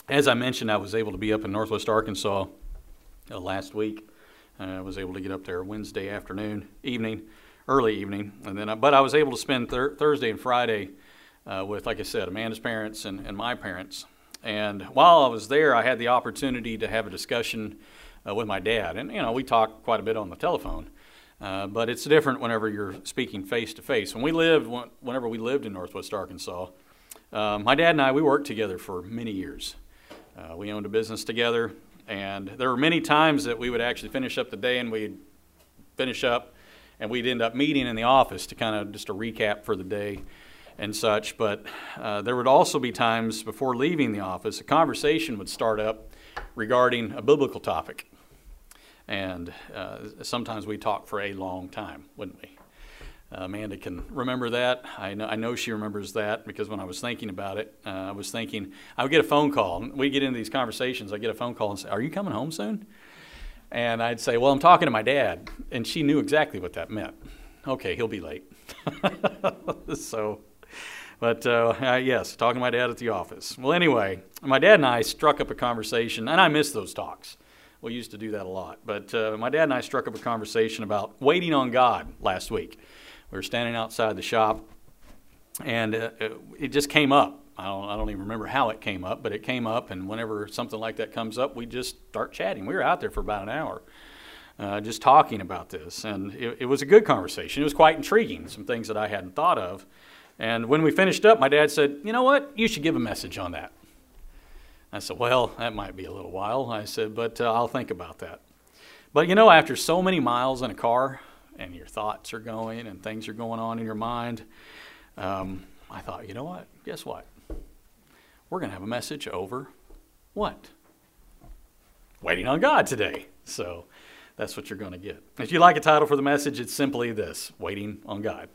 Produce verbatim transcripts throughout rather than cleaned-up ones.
As I mentioned, I was able to be up in Northwest Arkansas uh, last week. Uh, I was able to get up there Wednesday afternoon, evening, early evening, and then I, but I was able to spend thir- Thursday and Friday uh, with, like I said, Amanda's parents and, and my parents. And while I was there, I had the opportunity to have a discussion uh, with my dad, and you know we talked quite a bit on the telephone. Uh, but it's different whenever you're speaking face to face. When we lived, whenever we lived in Northwest Arkansas, uh, my dad and I we worked together for many years. Uh, we owned a business together, and there were many times that we would actually finish up the day and we'd finish up and we'd end up meeting in the office to kind of just a recap for the day and such. But uh, there would also be times before leaving the office, a conversation would start up regarding a biblical topic. And uh, sometimes we talk for a long time, wouldn't we? Uh, Amanda can remember that. I know, I know she remembers that because when I was thinking about it, uh, I was thinking, I would get a phone call. We get into these conversations, I get a phone call and say, "Are you coming home soon?" And I'd say, "Well, I'm talking to my dad." And she knew exactly what that meant. Okay, he'll be late. so, but uh, uh, yes, talking to my dad at the office. Well, anyway, my dad and I struck up a conversation, and I miss those talks. We used to do that a lot. But uh, my dad and I struck up a conversation about waiting on God last week. We were standing outside the shop, and uh, it just came up. I don't, I don't even remember how it came up, but it came up, and whenever something like that comes up, we just start chatting. We were out there for about an hour uh, just talking about this, and it, it was a good conversation. It was quite intriguing, some things that I hadn't thought of. And when we finished up, my dad said, "You know what? You should give a message on that." I said, "Well, that might be a little while." I said, "But uh, I'll think about that." But you know, after so many miles in a car, and your thoughts are going and things are going on in your mind, um, I thought, you know what? Guess what? We're going to have a message over what? Waiting on God today. So that's what you're going to get. If you like a title for the message, it's simply this: Waiting on God.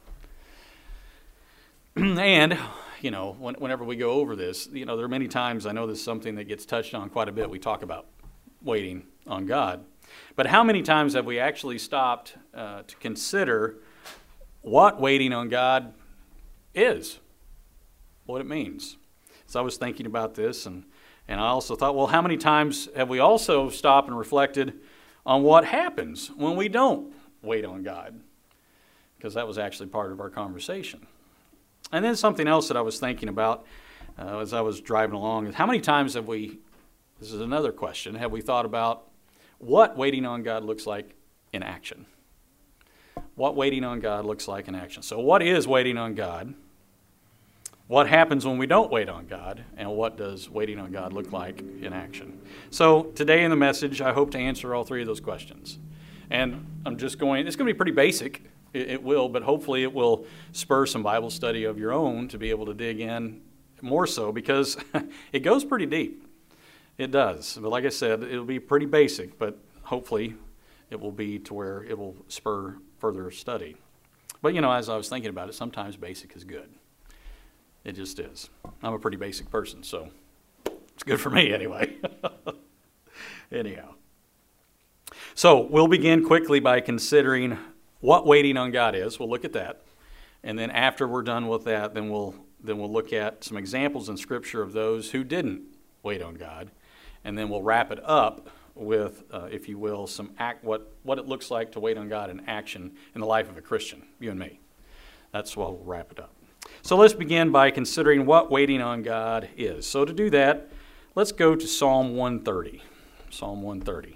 And, you know, when, whenever we go over this, you know, there are many times, I know this is something that gets touched on quite a bit. We talk about waiting on God. But how many times have we actually stopped uh, to consider what waiting on God is, what it means? So I was thinking about this, and, and I also thought, well, how many times have we also stopped and reflected on what happens when we don't wait on God? Because that was actually part of our conversation. And then something else that I was thinking about uh, as I was driving along is how many times have we, this is another question, have we thought about what waiting on God looks like in action? What waiting on God looks like in action. So what is waiting on God? What happens when we don't wait on God? And what does waiting on God look like in action? So today in the message, I hope to answer all three of those questions. And I'm just going, it's going to be pretty basic. It, it will, but hopefully it will spur some Bible study of your own to be able to dig in more so, because it goes pretty deep. It does. But like I said, it'll be pretty basic, but hopefully it will be to where it will spur further study. But, you know, as I was thinking about it, sometimes basic is good. It just is. I'm a pretty basic person, so it's good for me anyway. Anyhow. So we'll begin quickly by considering what waiting on God is. We'll look at that. And then after we're done with that, then we'll then we'll look at some examples in Scripture of those who didn't wait on God. And then we'll wrap it up with, uh, if you will, some act what, what it looks like to wait on God in action in the life of a Christian, you and me. That's what we'll wrap it up. So let's begin by considering what waiting on God is. So to do that, let's go to Psalm one thirty. Psalm one thirty.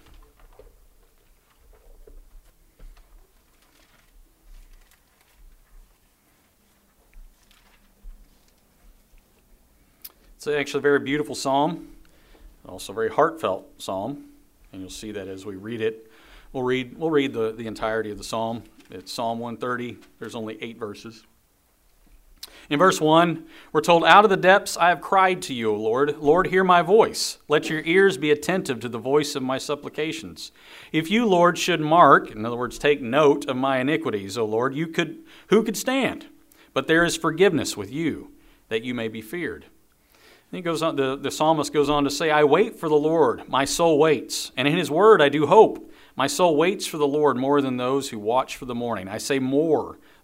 It's actually a very beautiful psalm, also a very heartfelt psalm, and you'll see that as we read it. We'll read we'll read the, the entirety of the psalm. It's Psalm one thirty. There's only eight verses. In verse one, we're told, "Out of the depths I have cried to you, O Lord. Lord, hear my voice. Let your ears be attentive to the voice of my supplications. If you, Lord, should mark," in other words, take note of my iniquities, O Lord, you could who could stand? But there is forgiveness with you, that you may be feared. And he goes on, the, the psalmist goes on to say, "I wait for the Lord, my soul waits, and in his word I do hope. My soul waits for the Lord more than those who watch for the morning. I say more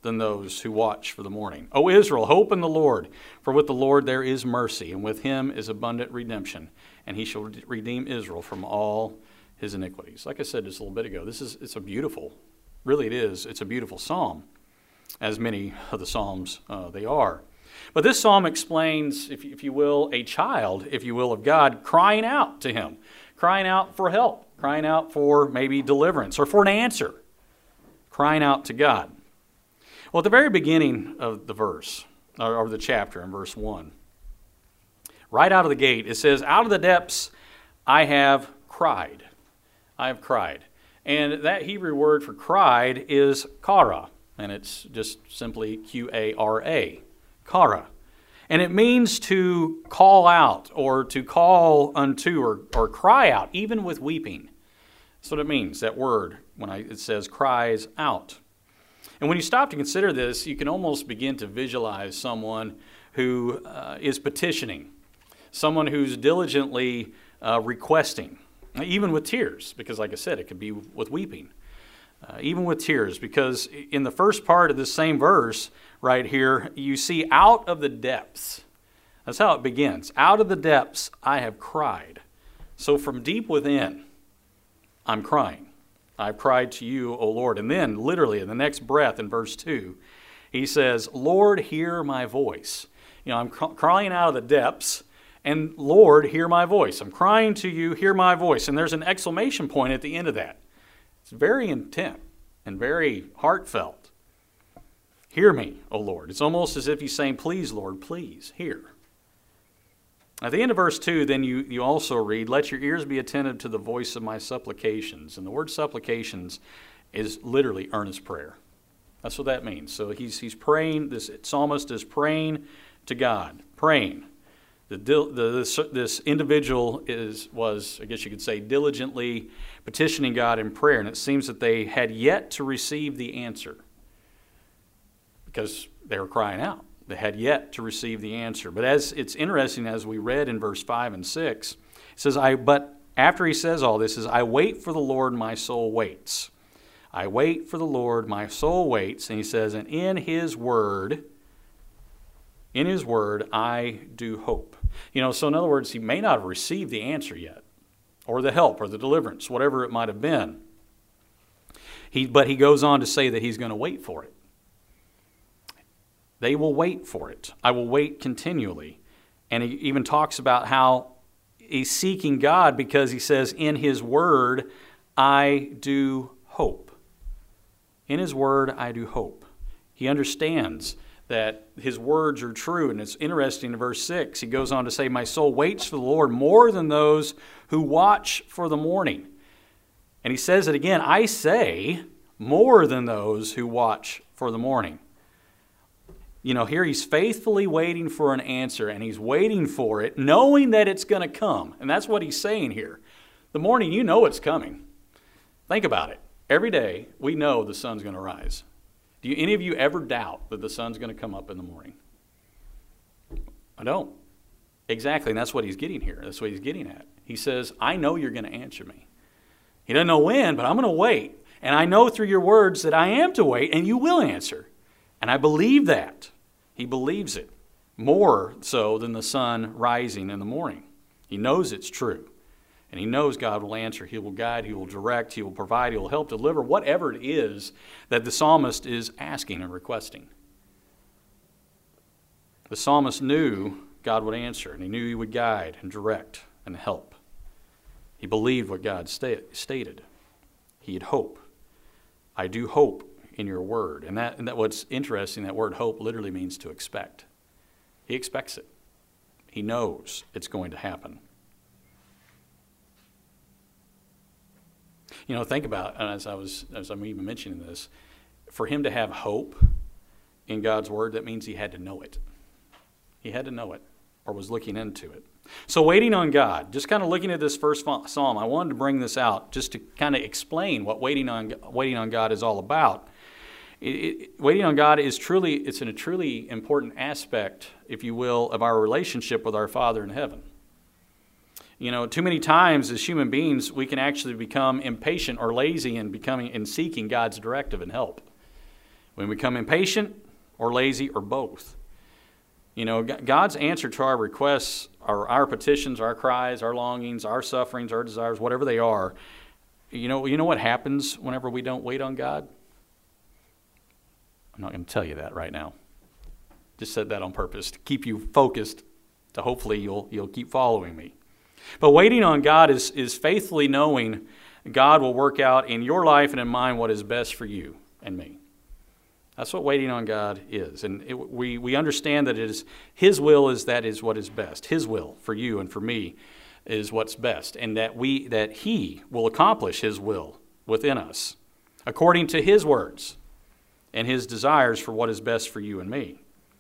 than those who watch for the morning. O Israel, hope in the Lord, for with the Lord there is mercy, and with him is abundant redemption, and he shall redeem Israel from all his iniquities. Like I said just a little bit ago, this is it's a beautiful, really it is, it's a beautiful psalm, as many of the psalms uh, they are. But this psalm explains, if, if you will, a child, if you will, of God crying out to him, crying out for help, crying out for maybe deliverance or for an answer, crying out to God. Well, at the very beginning of the verse, or the chapter in verse one, right out of the gate, it says, out of the depths I have cried. I have cried. And that Hebrew word for cried is kara, and it's just simply Q A R A, kara. And it means to call out or to call unto or, or cry out, even with weeping. That's what it means, that word, when I, it says cries out. And when you stop to consider this, you can almost begin to visualize someone who uh, is petitioning, someone who's diligently uh, requesting, even with tears, because like I said, it could be with weeping, uh, even with tears, because in the first part of this same verse right here, you see out of the depths. That's how it begins. Out of the depths I have cried. So from deep within, I'm crying. I've cried to you, O Lord. And then, literally, in the next breath in verse two, he says, Lord, hear my voice. You know, I'm cr- crying out of the depths, and Lord, hear my voice. I'm crying to you, hear my voice. And there's an exclamation point at the end of that. It's very intent and very heartfelt. Hear me, O Lord. It's almost as if he's saying, please, Lord, please, hear. At the end of verse two, then you, you also read, let your ears be attentive to the voice of my supplications. And the word supplications is literally earnest prayer. That's what that means. So he's, he's praying, this psalmist is praying to God, praying. The, the, this, this individual is was, I guess you could say, diligently petitioning God in prayer. And it seems that they had yet to receive the answer because they were crying out. They had yet to receive the answer. But as it's interesting, as we read in verse five and six, it says, I, but after he says all this, is I wait for the Lord, my soul waits. I wait for the Lord, my soul waits. And he says, and in his word, in his word, I do hope. You know, so in other words, he may not have received the answer yet, or the help, or the deliverance, whatever it might have been. He, but he goes on to say that he's going to wait for it. They will wait for it. I will wait continually. And he even talks about how he's seeking God because he says, in his word, I do hope. In his word, I do hope. He understands that his words are true. And it's interesting in verse six, he goes on to say, my soul waits for the Lord more than those who watch for the morning. And he says it again, I say, more than those who watch for the morning. You know, here he's faithfully waiting for an answer, and he's waiting for it, knowing that it's going to come. And that's what he's saying here. The morning, you know it's coming. Think about it. Every day, we know the sun's going to rise. Do you, any of you ever doubt that the sun's going to come up in the morning? I don't. Exactly, and that's what he's getting here. That's what he's getting at. He says, I know you're going to answer me. He doesn't know when, but I'm going to wait. And I know through your words that I am to wait, and you will answer. And I believe that. He believes it more so than the sun rising in the morning. He knows it's true. And he knows God will answer. He will guide. He will direct. He will provide. He will help deliver whatever it is that the psalmist is asking and requesting. The psalmist knew God would answer, and he knew he would guide and direct and help. He believed what God sta- stated. He had hope. I do hope in your word. And that, and that what's interesting, that word hope literally means to expect. He expects it. He knows it's going to happen. You know, think about, and as I was, as I'm even mentioning this, for him to have hope in God's word, that means he had to know it. He had to know it, or was looking into it. So waiting on God, just kind of looking at this first psalm, I wanted to bring this out just to kind of explain what waiting on waiting on God is all about. It, it, waiting on God is truly, it's a truly important aspect, if you will, of our relationship with our Father in heaven. You know, too many times as human beings, we can actually become impatient or lazy in becoming in seeking God's directive and help. When we become impatient or lazy or both. You know, God's answer to our requests, our, our petitions, our cries, our longings, our sufferings, our desires, whatever they are, you know, you know what happens whenever we don't wait on God? I'm not going to tell you that right now. Just said that on purpose to keep you focused, to hopefully you'll you'll keep following me. But waiting on God is, is faithfully knowing God will work out in your life and in mine what is best for you and me. That's what waiting on God is. And it, we, we understand that it is His will is that is what is best. His will for you and for me is what's best. And that we that He will accomplish His will within us according to His words and His desires for what is best for you and me.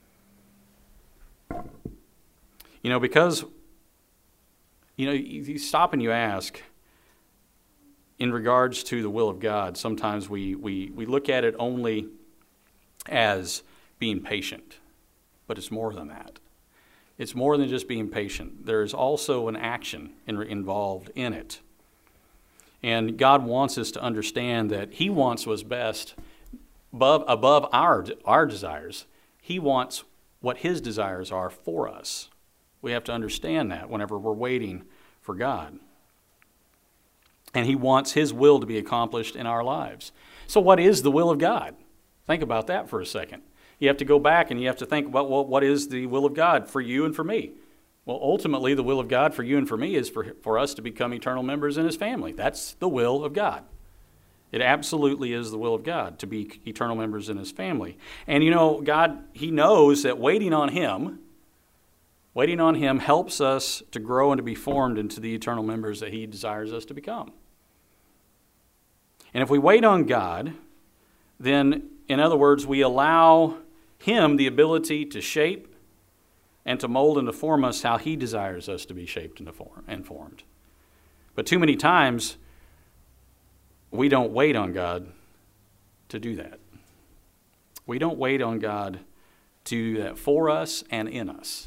You know, because, you know, you stop and you ask, in regards to the will of God, sometimes we, we, we look at it only as being patient, but it's more than that. It's more than just being patient. There's also an action in, involved in it. And God wants us to understand that He wants what's best above, above our, our desires. He wants what His desires are for us. We have to understand that whenever we're waiting for God. And He wants His will to be accomplished in our lives. So what is the will of God? Think about that for a second. You have to go back and you have to think about, well, what is the will of God for you and for me? Well, ultimately, the will of God for you and for me is for, for us to become eternal members in His family. That's the will of God. It absolutely is the will of God to be eternal members in His family. And you know, God, He knows that waiting on Him, waiting on Him helps us to grow and to be formed into the eternal members that He desires us to become. And if we wait on God, then, in other words, we allow Him the ability to shape and to mold and to form us how He desires us to be shaped and formed. But too many times, we don't wait on God to do that. We don't wait on God to do that for us and in us.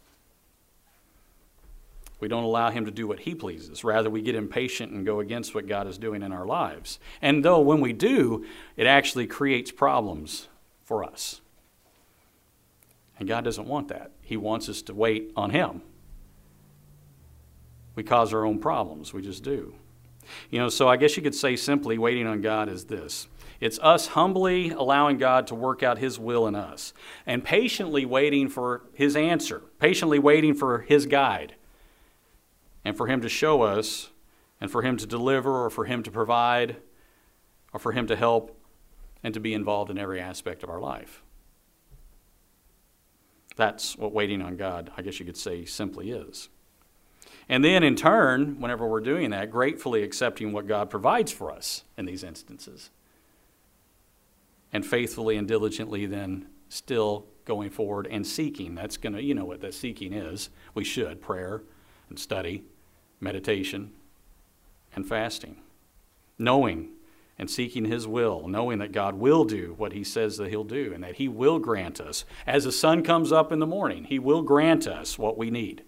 We don't allow Him to do what He pleases. Rather, we get impatient and go against what God is doing in our lives. And though when we do, it actually creates problems for us. And God doesn't want that. He wants us to wait on Him. We cause our own problems. We just do. You know, so I guess you could say simply waiting on God is this. It's us humbly allowing God to work out His will in us and patiently waiting for His answer, patiently waiting for His guide. And for Him to show us, and for Him to deliver, or for Him to provide, or for Him to help, and to be involved in every aspect of our life. That's what waiting on God, I guess you could say, simply is. And then in turn, whenever we're doing that, gratefully accepting what God provides for us in these instances. And faithfully and diligently then still going forward and seeking. That's going to, you know what that seeking is. We should, prayer and study, meditation, and fasting. Knowing and seeking His will, knowing that God will do what He says that He'll do, and that He will grant us. As the sun comes up in the morning, He will grant us what we need.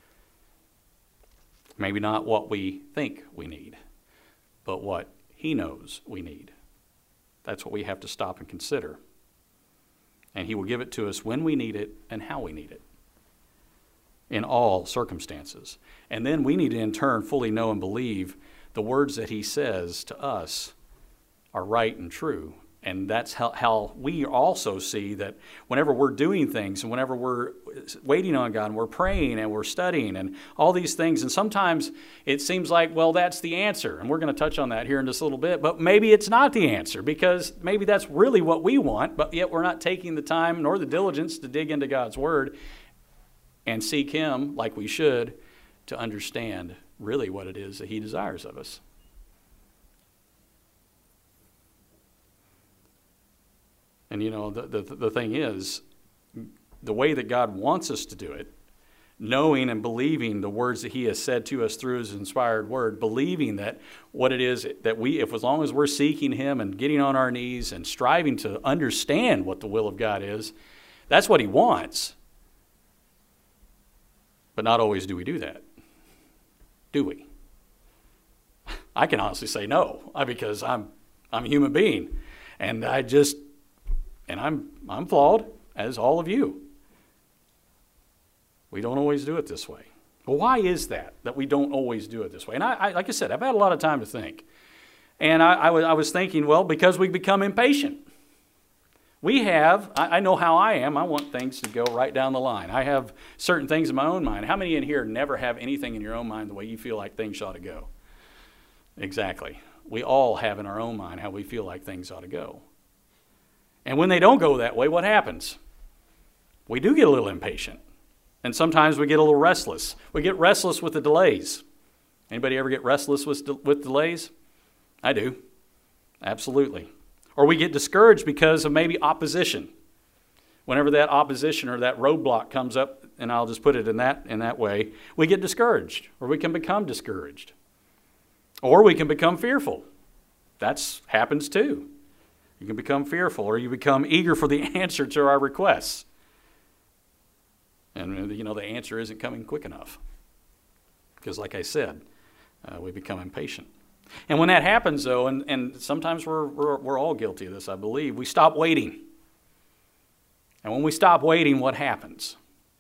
Maybe not what we think we need, but what He knows we need. That's what we have to stop and consider. And He will give it to us when we need it and how we need it. In all circumstances. And then we need to in turn fully know and believe the words that He says to us are right and true. And that's how, how we also see that whenever we're doing things and whenever we're waiting on God and we're praying and we're studying and all these things, and sometimes it seems like, well, that's the answer. And we're going to touch on that here in just a little bit, but maybe it's not the answer because maybe that's really what we want, but yet we're not taking the time nor the diligence to dig into God's Word and seek Him like we should to understand really what it is that He desires of us. And you know, the, the, the thing is, the way that God wants us to do it, knowing and believing the words that He has said to us through His inspired Word, believing that what it is that we, if as long as we're seeking Him and getting on our knees and striving to understand what the will of God is, that's what He wants. But not always do we do that. Do we? I can honestly say no, because I'm I'm a human being. And I just And I'm, I'm flawed, as all of you. We don't always do it this way. Well, why is that, that we don't always do it this way? And I, I like I said, I've had a lot of time to think. And I, I, was, I was thinking, well, because we become impatient. We have, I, I know how I am. I want things to go right down the line. I have certain things in my own mind. How many in here never have anything in your own mind the way you feel like things ought to go? Exactly. We all have in our own mind how we feel like things ought to go. And when they don't go that way, what happens? We do get a little impatient. And sometimes we get a little restless. We get restless with the delays. Anybody ever get restless with, with delays? I do. Absolutely. Or we get discouraged because of maybe opposition. Whenever that opposition or that roadblock comes up, and I'll just put it in that, in that way, we get discouraged, or we can become discouraged. Or we can become fearful. That happens too. You can become fearful, or you become eager for the answer to our requests. And, you know, the answer isn't coming quick enough. Because like I said, uh, we become impatient. And when that happens, though, and, and sometimes we're, we're, we're all guilty of this, I believe, we stop waiting. And when we stop waiting, what happens?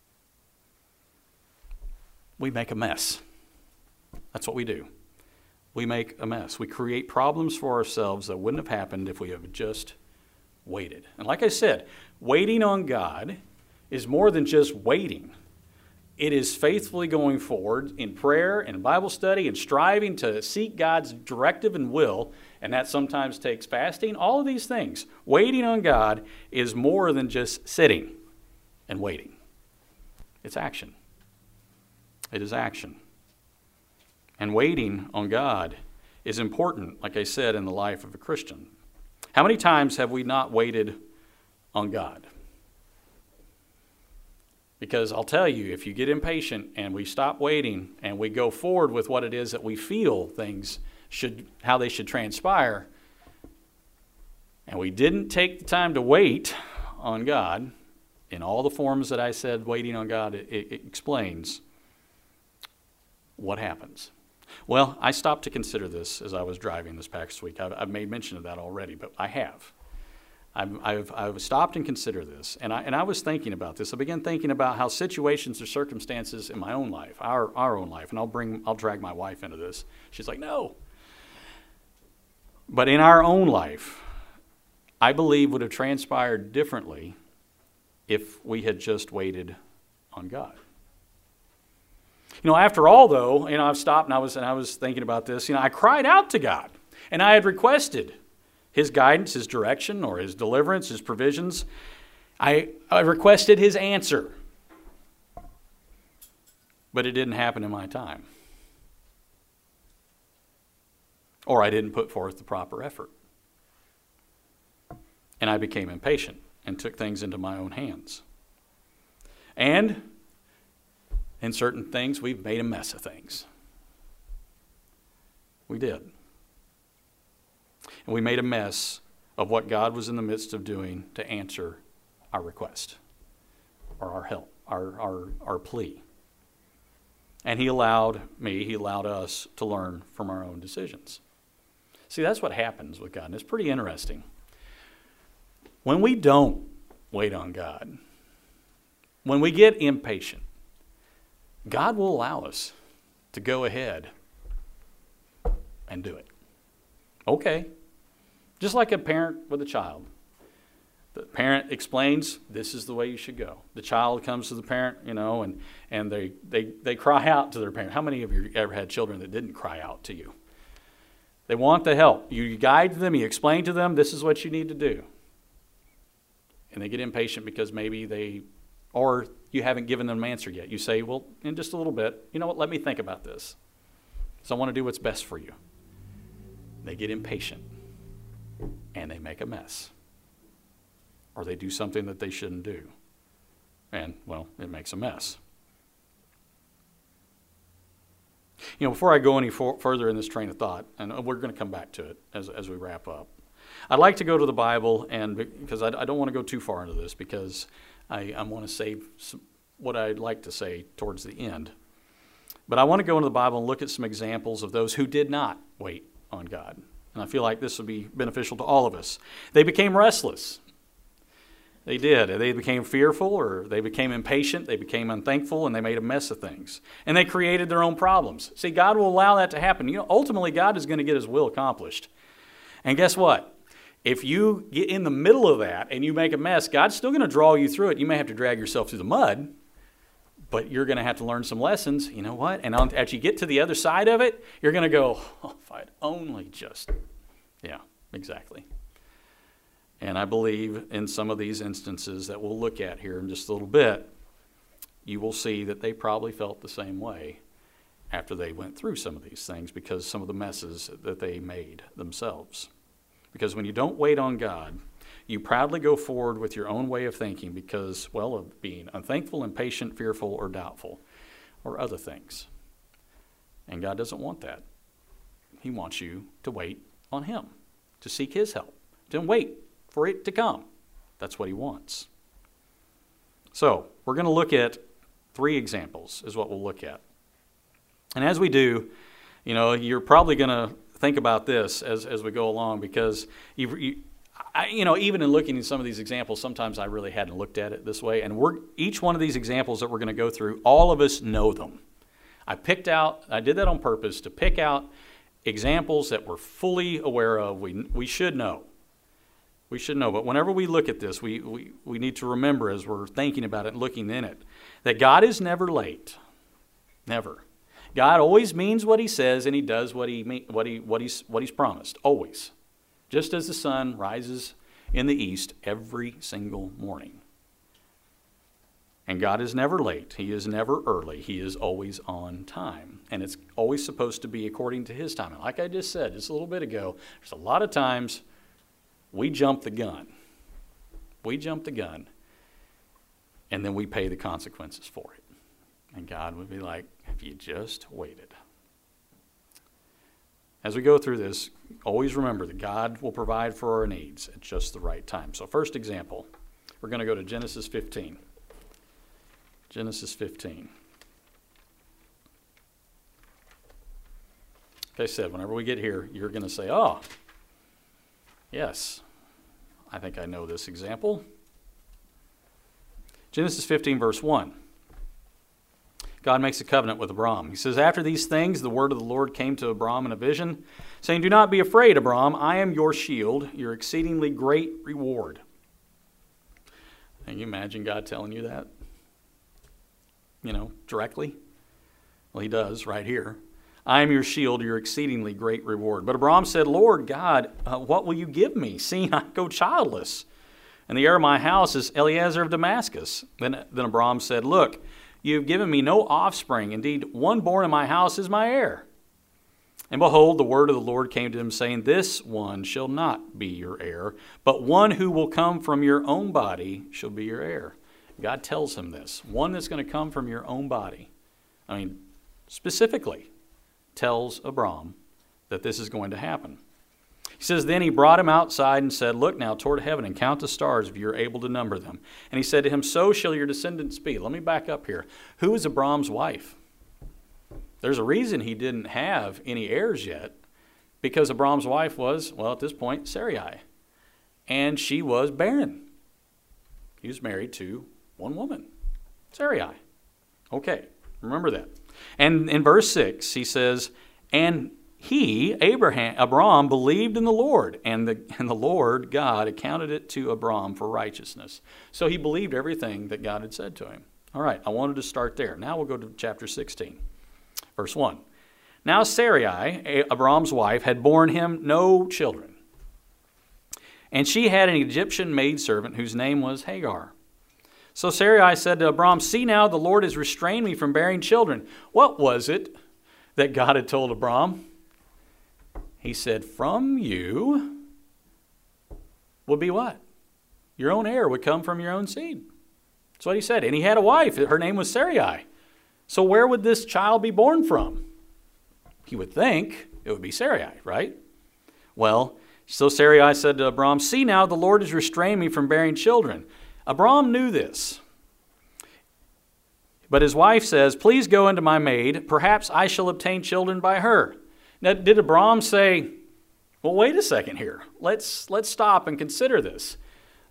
We make a mess. That's what we do. We make a mess. We create problems for ourselves that wouldn't have happened if we have just waited. And like I said, waiting on God is more than just waiting. It is faithfully going forward in prayer and Bible study and striving to seek God's directive and will, and that sometimes takes fasting. All of these things. Waiting on God is more than just sitting and waiting. It's action. It is action. And waiting on God is important, like I said, in the life of a Christian. How many times have we not waited on God? Because I'll tell you, if you get impatient and we stop waiting and we go forward with what it is that we feel things should, how they should transpire, and we didn't take the time to wait on God, in all the forms that I said waiting on God it, it explains, what happens? Well, I stopped to consider this as I was driving this past week. I've, I've made mention of that already, but I have. I've, I've, I've stopped and considered this, and I, and I was thinking about this. I began thinking about how situations or circumstances in my own life, our, our own life, and I'll bring, I'll drag my wife into this. She's like, no. But in our own life, I believe would have transpired differently if we had just waited on God. You know, after all, though, you know, I've stopped and I was and I was thinking about this. You know, I cried out to God, and I had requested His guidance, His direction, or His deliverance, His provisions. I, I requested His answer. But it didn't happen in my time. Or I didn't put forth the proper effort. And I became impatient and took things into my own hands. And in certain things, we've made a mess of things. We did. And we made a mess of what God was in the midst of doing to answer our request or our help, our, our, our plea. And He allowed me, He allowed us to learn from our own decisions. See, that's what happens with God, and it's pretty interesting. When we don't wait on God, when we get impatient, God will allow us to go ahead and do it. Okay. Just like a parent with a child. The parent explains, this is the way you should go. The child comes to the parent, you know, and, and they, they, they cry out to their parent. How many of you ever had children that didn't cry out to you? They want the help. You guide them, you explain to them, this is what you need to do. And they get impatient because maybe they, or you haven't given them an answer yet. You say, well, in just a little bit, you know what, let me think about this. So I want to do what's best for you. They get impatient and they make a mess. Or they do something that they shouldn't do. And, well, it makes a mess. You know, before I go any for- further in this train of thought, and we're going to come back to it as, as we wrap up, I'd like to go to the Bible, and because I, I don't want to go too far into this, because I, I want to save some, what I'd like to say towards the end. But I want to go into the Bible and look at some examples of those who did not wait on God. And I feel like this would be beneficial to all of us. They became restless. They did. They became fearful, or they became impatient, they became unthankful, and they made a mess of things. And they created their own problems. See, God will allow that to happen. You know, ultimately, God is going to get his will accomplished. And guess what? If you get in the middle of that and you make a mess, God's still going to draw you through it. You may have to drag yourself through the mud, but you're going to have to learn some lessons. You know what? And on, as you get to the other side of it, you're going to go, oh, if I'd only just, yeah, exactly. And I believe in some of these instances that we'll look at here in just a little bit, you will see that they probably felt the same way after they went through some of these things because some of the messes that they made themselves. Because when you don't wait on God, you proudly go forward with your own way of thinking because, well, of being unthankful, impatient, fearful, or doubtful, or other things. And God doesn't want that. He wants you to wait on him, to seek his help, to wait for it to come. That's what he wants. So, we're going to look at three examples is what we'll look at. And as we do, you know, you're probably going to think about this as, as we go along because, you, you, I, you know, even in looking at some of these examples, sometimes I really hadn't looked at it this way. And we're, each one of these examples that we're going to go through, all of us know them. I picked out, I did that on purpose to pick out examples that we're fully aware of, we, we should know. We should know, but whenever we look at this, we, we, we need to remember as we're thinking about it and looking in it, that God is never late. Never. God always means what he says, and he does what he what he what he's what he's promised. Always. Just as the sun rises in the east every single morning. And God is never late. He is never early. He is always on time. And it's always supposed to be according to his time. And like I just said just a little bit ago, there's a lot of times we jump the gun. We jump the gun, and then we pay the consequences for it. And God would be like, if you just waited. As we go through this, always remember that God will provide for our needs at just the right time. So first example, we're going to go to Genesis fifteen. Genesis fifteen. Like I said, whenever we get here, you're going to say, oh, yes, I think I know this example. Genesis fifteen, verse one. God makes a covenant with Abram. He says, after these things, the word of the Lord came to Abram in a vision, saying, do not be afraid, Abram. I am your shield, your exceedingly great reward. Can you imagine God telling you that? You know, directly? Well, he does right here. I am your shield, your exceedingly great reward. But Abram said, Lord God, uh, what will you give me, seeing I go childless? And the heir of my house is Eliezer of Damascus. Then, then Abram said, look, you have given me no offspring. Indeed, one born in my house is my heir. And behold, the word of the Lord came to him, saying, this one shall not be your heir, but one who will come from your own body shall be your heir. God tells him this. One that's going to come from your own body. I mean, specifically tells Abram that this is going to happen. He says, then he brought him outside and said, look now toward heaven and count the stars if you are able to number them. And he said to him, so shall your descendants be. Let me back up here. Who is Abram's wife? There's a reason he didn't have any heirs yet, because Abram's wife was, well, at this point, Sarai. And she was barren. He was married to one woman, Sarai. Okay, remember that. And in verse six, he says, and he, Abraham, Abram, believed in the Lord, and the, and the Lord, God, accounted it to Abram for righteousness. So he believed everything that God had said to him. All right, I wanted to start there. Now we'll go to chapter sixteen, verse one. Now Sarai, Abram's wife, had borne him no children. And she had an Egyptian maidservant whose name was Hagar. So Sarai said to Abram, see now, the Lord has restrained me from bearing children. What was it that God had told Abram? He said, from you would be what? Your own heir would come from your own seed. That's what he said. And he had a wife. Her name was Sarai. So where would this child be born from? He would think it would be Sarai, right? Well, so Sarai said to Abram, see now, the Lord has restrained me from bearing children. Abram knew this. But his wife says, please go into my maid. Perhaps I shall obtain children by her. Now, did Abram say, well, wait a second here. Let's, let's stop and consider this.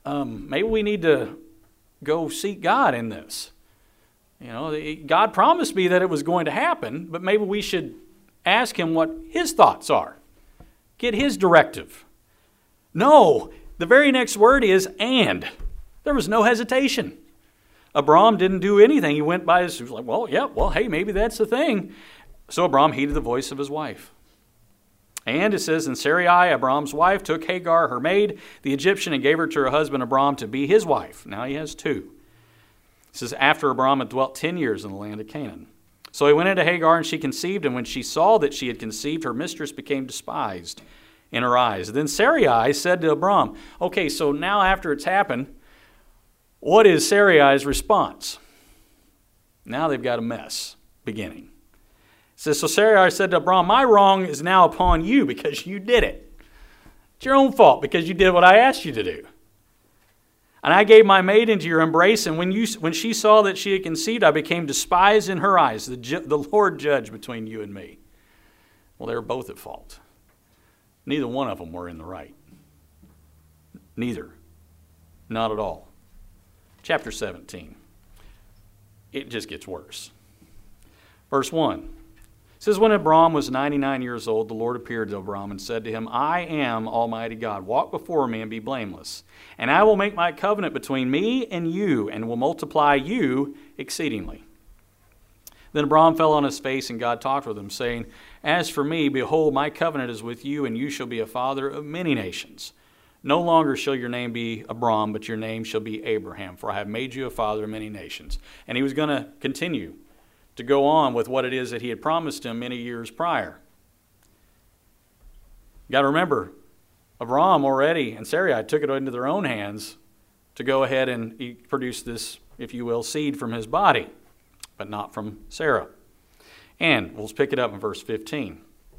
um, maybe we need to go seek God in this. You know, God promised me that it was going to happen, but maybe we should ask him what his thoughts are. Get his directive. No, the very next word is and. There was no hesitation. Abram didn't do anything. He went by his, he was like, well, yeah, well, hey, maybe that's the thing. So Abram heeded the voice of his wife. And it says, and Sarai, Abram's wife, took Hagar, her maid, the Egyptian, and gave her to her husband Abram to be his wife. Now he has two. It says, after Abram had dwelt ten years in the land of Canaan. So he went into Hagar, and she conceived, and when she saw that she had conceived, her mistress became despised in her eyes. Then Sarai said to Abram, okay, so now after it's happened, what is Sarai's response? Now they've got a mess beginning. It says, so Sarai said to Abram, my wrong is now upon you because you did it. It's your own fault because you did what I asked you to do. And I gave my maid into your embrace, and when you when she saw that she had conceived, I became despised in her eyes. The, ju- the Lord judged between you and me. Well, they were both at fault. Neither one of them were in the right. Neither. Not at all. Chapter seventeen. It just gets worse. Verse one. It says, when Abram was ninety-nine years old, the Lord appeared to Abram and said to him, I am Almighty God. Walk before me and be blameless. And I will make my covenant between me and you, and will multiply you exceedingly. Then Abram fell on his face, and God talked with him, saying, as for me, behold, my covenant is with you, and you shall be a father of many nations. No longer shall your name be Abram, but your name shall be Abraham, for I have made you a father of many nations. And he was going to continue to go on with what it is that he had promised him many years prior. You got to remember, Abram already and Sarai took it into their own hands to go ahead and produce this, if you will, seed from his body, but not from Sarah. And we'll pick it up in verse fifteen.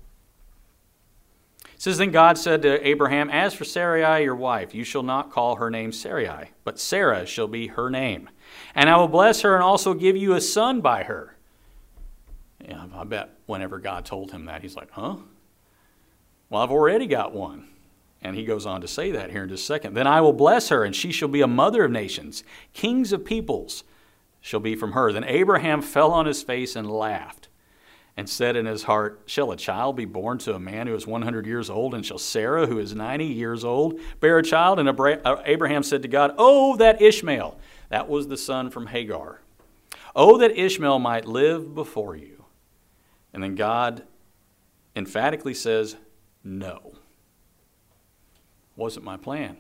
It says, then God said to Abraham, as for Sarai, your wife, you shall not call her name Sarai, but Sarah shall be her name. And I will bless her and also give you a son by her. Yeah, I bet whenever God told him that, he's like, huh? Well, I've already got one. And he goes on to say that here in just a second. Then I will bless her, and she shall be a mother of nations. Kings of peoples shall be from her. Then Abraham fell on his face and laughed, and said in his heart, shall a child be born to a man who is one hundred years old, and shall Sarah, who is ninety years old, bear a child? And Abraham said to God, oh, that Ishmael, that was the son from Hagar, oh, that Ishmael might live before you. And then God emphatically says, no. Wasn't my plan.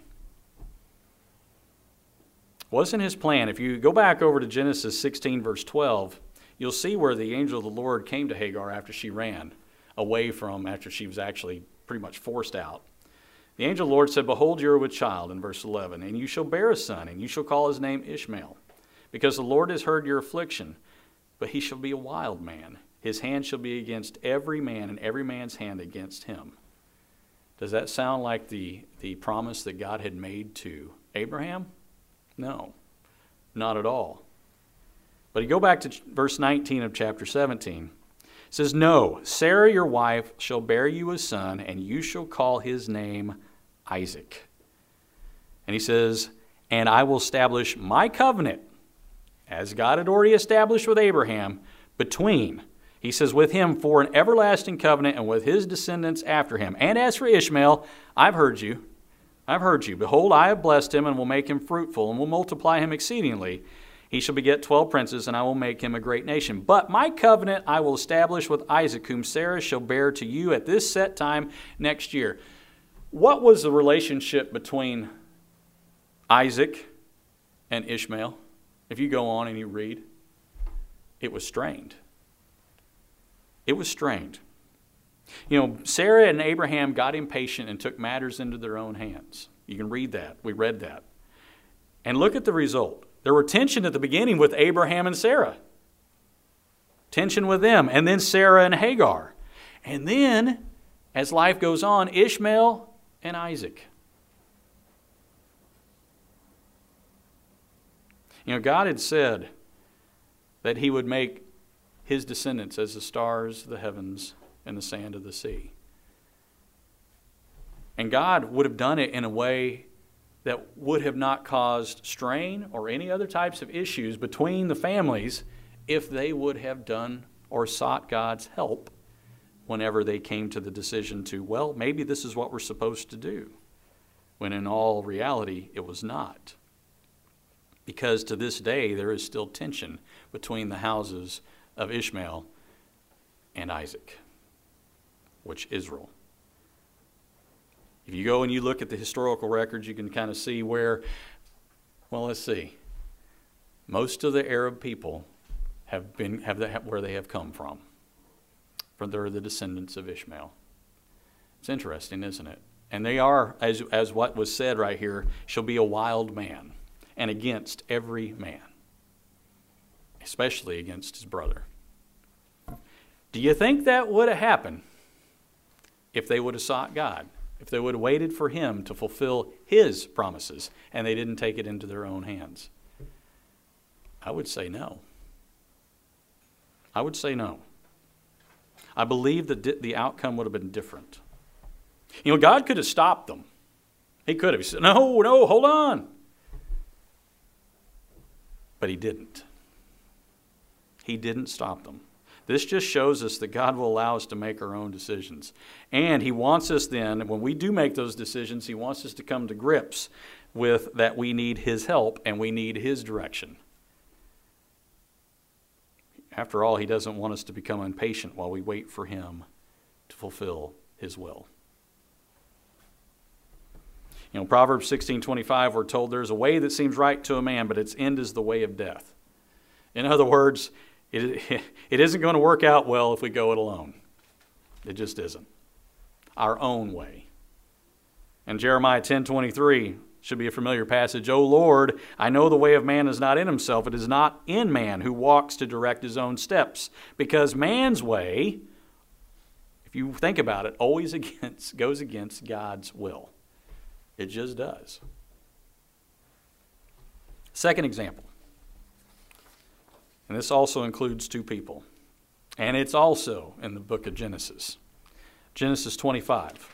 Wasn't his plan. If you go back over to Genesis sixteen, verse twelve, you'll see where the angel of the Lord came to Hagar after she ran away from, after she was actually pretty much forced out. The angel of the Lord said, behold, you are with child, in verse eleven, and you shall bear a son, and you shall call his name Ishmael, because the Lord has heard your affliction, but he shall be a wild man. His hand shall be against every man, and every man's hand against him. Does that sound like the, the promise that God had made to Abraham? No, not at all. But you go back to verse nineteen of chapter seventeen. It says, no, Sarah your wife shall bear you a son, and you shall call his name Isaac. And he says, and I will establish my covenant, as God had already established with Abraham, between, he says, with him for an everlasting covenant, and with his descendants after him. And as for Ishmael, I've heard you. I've heard you. Behold, I have blessed him, and will make him fruitful, and will multiply him exceedingly. He shall beget twelve princes, and I will make him a great nation. But my covenant I will establish with Isaac, whom Sarah shall bear to you at this set time next year. What was the relationship between Isaac and Ishmael? If you go on and you read, it was strained. It was strained. You know, Sarah and Abraham got impatient and took matters into their own hands. You can read that. We read that. And look at the result. There were tension at the beginning with Abraham and Sarah. Tension with them. And then Sarah and Hagar. And then, as life goes on, Ishmael and Isaac. You know, God had said that he would make his descendants as the stars, the heavens, and the sand of the sea. And God would have done it in a way that would have not caused strain or any other types of issues between the families if they would have done or sought God's help whenever they came to the decision to, well, maybe this is what we're supposed to do, when in all reality it was not. Because to this day there is still tension between the houses of Ishmael and Isaac, which Israel. If you go and you look at the historical records, you can kind of see where, well, let's see. Most of the Arab people have been have the, where they have come from. For they're the descendants of Ishmael. It's interesting, isn't it? And they are, as as what was said right here, shall be a wild man, and against every man, especially against his brother. Do you think that would have happened if they would have sought God? If they would have waited for him to fulfill his promises and they didn't take it into their own hands? I would say no. I would say no. I believe that the outcome would have been different. You know, God could have stopped them. He could have. He said, no, no, hold on. But he didn't. He didn't stop them. This just shows us that God will allow us to make our own decisions. And he wants us then, when we do make those decisions, he wants us to come to grips with that we need his help and we need his direction. After all, he doesn't want us to become impatient while we wait for him to fulfill his will. You know, Proverbs sixteen twenty-five, we're told there's a way that seems right to a man, but its end is the way of death. In other words, it, it isn't going to work out well if we go it alone. It just isn't. Our own way. And Jeremiah ten twenty-three should be a familiar passage. O Lord, I know the way of man is not in himself. It is not in man who walks to direct his own steps. Because man's way, if you think about it, always against, goes against God's will. It just does. Second example. And this also includes two people. And it's also in the book of Genesis. Genesis twenty-five.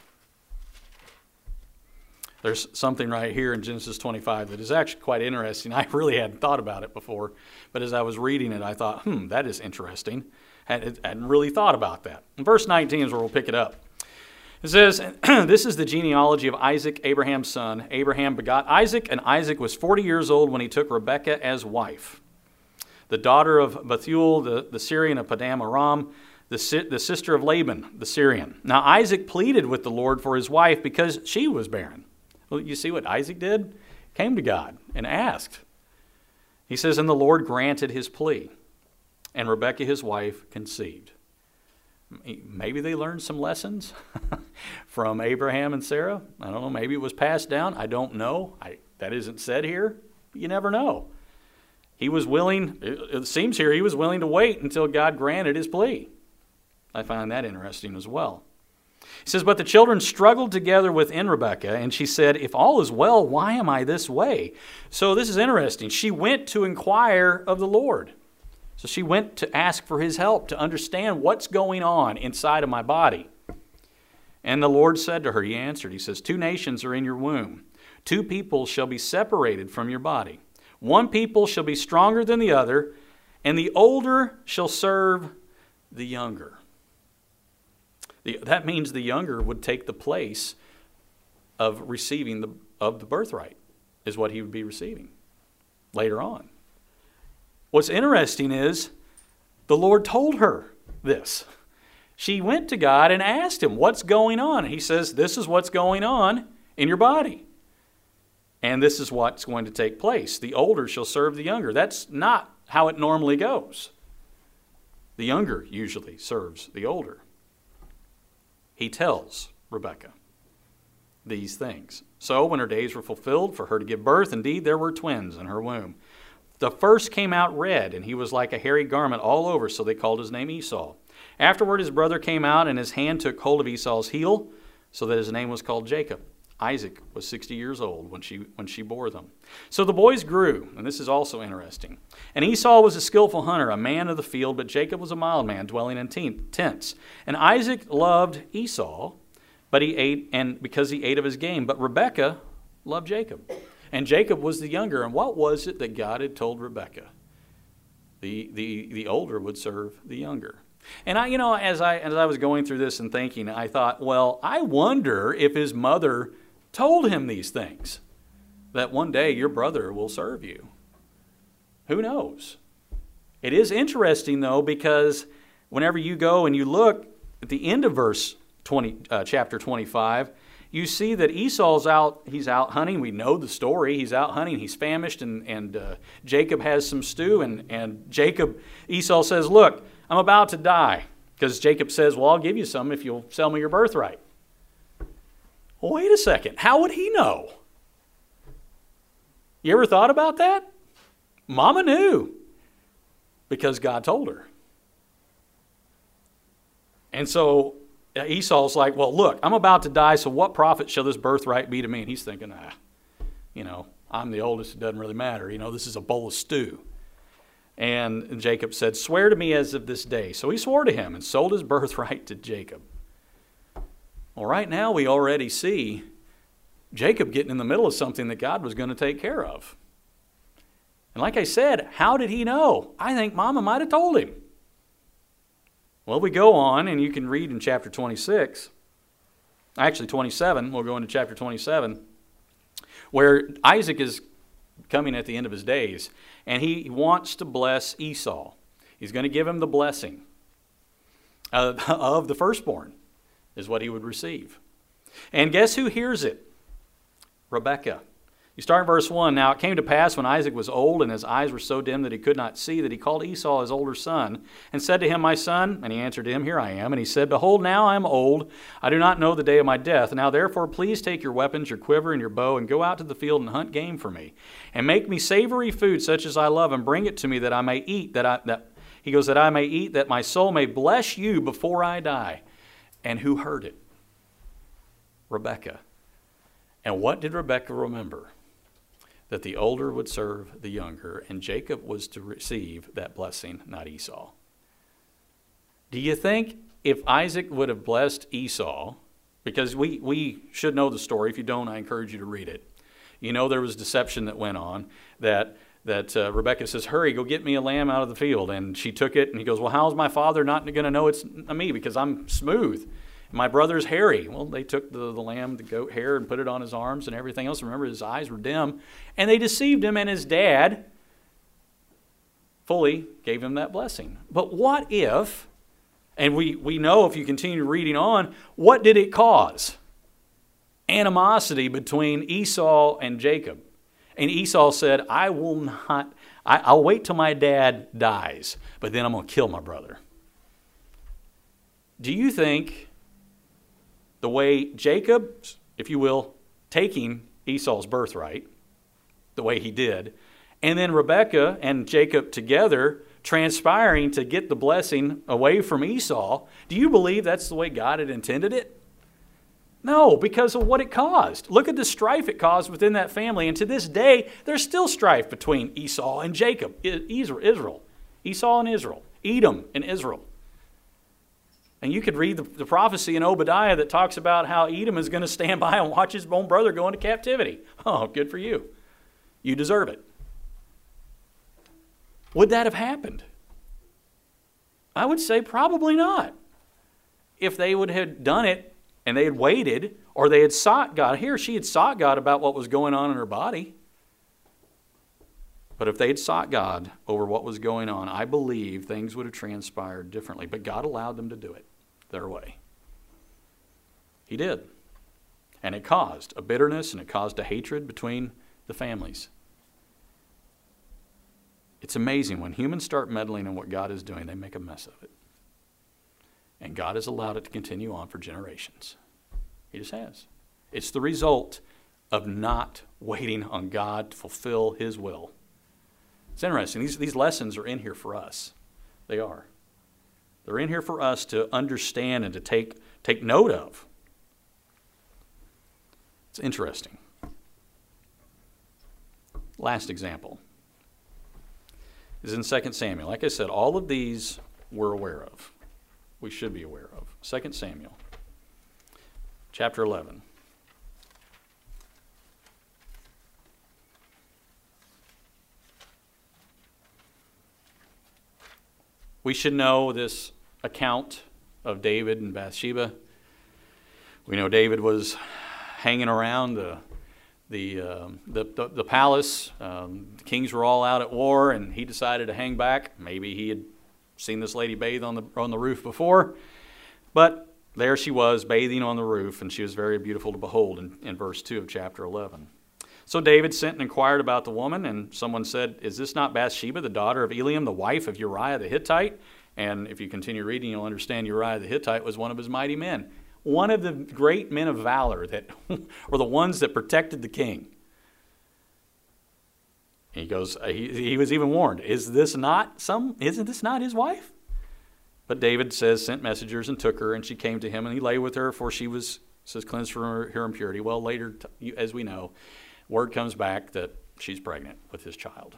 There's something right here in Genesis twenty-five that is actually quite interesting. I really hadn't thought about it before. But as I was reading it, I thought, hmm, that is interesting. I hadn't really thought about that. In verse nineteen is where we'll pick it up. It says, this is the genealogy of Isaac, Abraham's son. Abraham begot Isaac, and Isaac was forty years old when he took Rebekah as wife, the daughter of Bethuel, the, the Syrian of Paddan Aram, the, the sister of Laban, the Syrian. Now Isaac pleaded with the Lord for his wife because she was barren. Well, you see what Isaac did? Came to God and asked. He says, and the Lord granted his plea, and Rebekah, his wife, conceived. Maybe they learned some lessons from Abraham and Sarah. I don't know. Maybe it was passed down. I don't know. I, that isn't said here. You never know. He was willing, it, it seems here, he was willing to wait until God granted his plea. I find that interesting as well. He says, but the children struggled together within Rebekah, and she said, if all is well, why am I this way? So this is interesting. She went to inquire of the Lord. So she went to ask for his help, to understand what's going on inside of my body. And the Lord said to her, he answered, he says, two nations are in your womb. Two people shall be separated from your body. One people shall be stronger than the other, and the older shall serve the younger. The, that means the younger would take the place of receiving the, of the birthright, is what he would be receiving later on. What's interesting is the Lord told her this. She went to God and asked him, what's going on? He says, this is what's going on in your body. And this is what's going to take place. The older shall serve the younger. That's not how it normally goes. The younger usually serves the older. He tells Rebekah these things. So when her days were fulfilled for her to give birth, indeed there were twins in her womb. The first came out red, and he was like a hairy garment all over, so they called his name Esau. Afterward his brother came out, and his hand took hold of Esau's heel, so that his name was called Jacob. Isaac was sixty years old when she, when she bore them. So the boys grew, and this is also interesting. And Esau was a skillful hunter, a man of the field, but Jacob was a mild man, dwelling in tents. And Isaac loved Esau, but he ate, and because he ate of his game. But Rebekah loved Jacob. And Jacob was the younger. And what was it that God had told Rebekah? The, the, the older would serve the younger. And I, you know, as I, as I was going through this and thinking, I thought, well, I wonder if his mother told him these things, that one day your brother will serve you. Who knows? It is interesting, though, because whenever you go and you look at the end of verse twenty, uh, chapter twenty-five, you see that Esau's out, he's out hunting. We know the story. He's out hunting. He's famished, and, and uh, Jacob has some stew, and, and Jacob, Esau says, look, I'm about to die. Because Jacob says, well, I'll give you some if you'll sell me your birthright. Well, wait a second. How would he know? You ever thought about that? Mama knew because God told her. And so Esau's like, well, look, I'm about to die, so what profit shall this birthright be to me? And he's thinking, ah, you know, I'm the oldest, it doesn't really matter. You know, this is a bowl of stew. And Jacob said, swear to me as of this day. So he swore to him and sold his birthright to Jacob. Well, right now we already see Jacob getting in the middle of something that God was going to take care of. And like I said, how did he know? I think Mama might have told him. Well, we go on, and you can read in chapter twenty-six, actually twenty-seven, we'll go into chapter twenty-seven, where Isaac is coming at the end of his days, and he wants to bless Esau. He's going to give him the blessing of, of the firstborn, is what he would receive. And guess who hears it? Rebekah. You start in verse one. Now it came to pass when Isaac was old and his eyes were so dim that he could not see, that he called Esau his older son and said to him, my son. And he answered to him, here I am. And he said, behold, now I am old. I do not know the day of my death. Now therefore please take your weapons, your quiver, and your bow, and go out to the field and hunt game for me. And make me savory food such as I love, and bring it to me that I may eat, that I that he goes, that I may eat, that my soul may bless you before I die. And who heard it? Rebekah. And what did Rebekah remember? That the older would serve the younger, and Jacob was to receive that blessing, not Esau. Do you think if Isaac would have blessed Esau, because we, we should know the story. If you don't, I encourage you to read it. You know there was deception that went on, that, that uh, Rebekah says, hurry, go get me a lamb out of the field. And she took it, and he goes, well, how's my father not going to know it's me because I'm smooth? My brother's hairy. Well, they took the, the lamb, the goat hair, and put it on his arms and everything else. Remember, his eyes were dim. And they deceived him, and his dad fully gave him that blessing. But what if, and we, we know if you continue reading on, what did it cause? Animosity between Esau and Jacob. And Esau said, I will not, I, I'll wait till my dad dies, but then I'm going to kill my brother. Do you think the way Jacob, if you will, taking Esau's birthright, the way he did, and then Rebekah and Jacob together transpiring to get the blessing away from Esau, do you believe that's the way God had intended it? No, because of what it caused. Look at the strife it caused within that family, and to this day, there's still strife between Esau and Jacob, Israel, Esau and Israel, Edom and Israel. And you could read the, the prophecy in Obadiah that talks about how Edom is going to stand by and watch his own brother go into captivity. Oh, good for you. You deserve it. Would that have happened? I would say probably not. If they would have done it and they had waited, or they had sought God. Here she had sought God about what was going on in her body. But if they had sought God over what was going on, I believe things would have transpired differently. But God allowed them to do it their way. He did. And it caused a bitterness, and it caused a hatred between the families. It's amazing. When humans start meddling in what God is doing, they make a mess of it. And God has allowed it to continue on for generations. He just has. It's the result of not waiting on God to fulfill His will. It's interesting. These, these lessons are in here for us. They are. They're in here for us to understand and to take, take note of. It's interesting. Last example is in Second Samuel. Like I said, all of these we're aware of. We should be aware of. Second Samuel, chapter eleven. We should know this account of David and Bathsheba. We know David was hanging around the the uh, the, the, the palace. Um, the kings were all out at war, and he decided to hang back. Maybe he had seen this lady bathe on the on the roof before, but there she was bathing on the roof, and she was very beautiful to behold in, in verse two of chapter eleven. So David sent and inquired about the woman, and someone said, "Is this not Bathsheba, the daughter of Eliam, the wife of Uriah the Hittite?" And if you continue reading, you'll understand Uriah the Hittite was one of his mighty men. One of the great men of valor that were the ones that protected the king. He goes, he, he was even warned, is this not some, isn't this not his wife? But David says, sent messengers and took her, and she came to him, and he lay with her, for she was, says, cleansed from her, her impurity. Well, later, as we know, word comes back that she's pregnant with his child.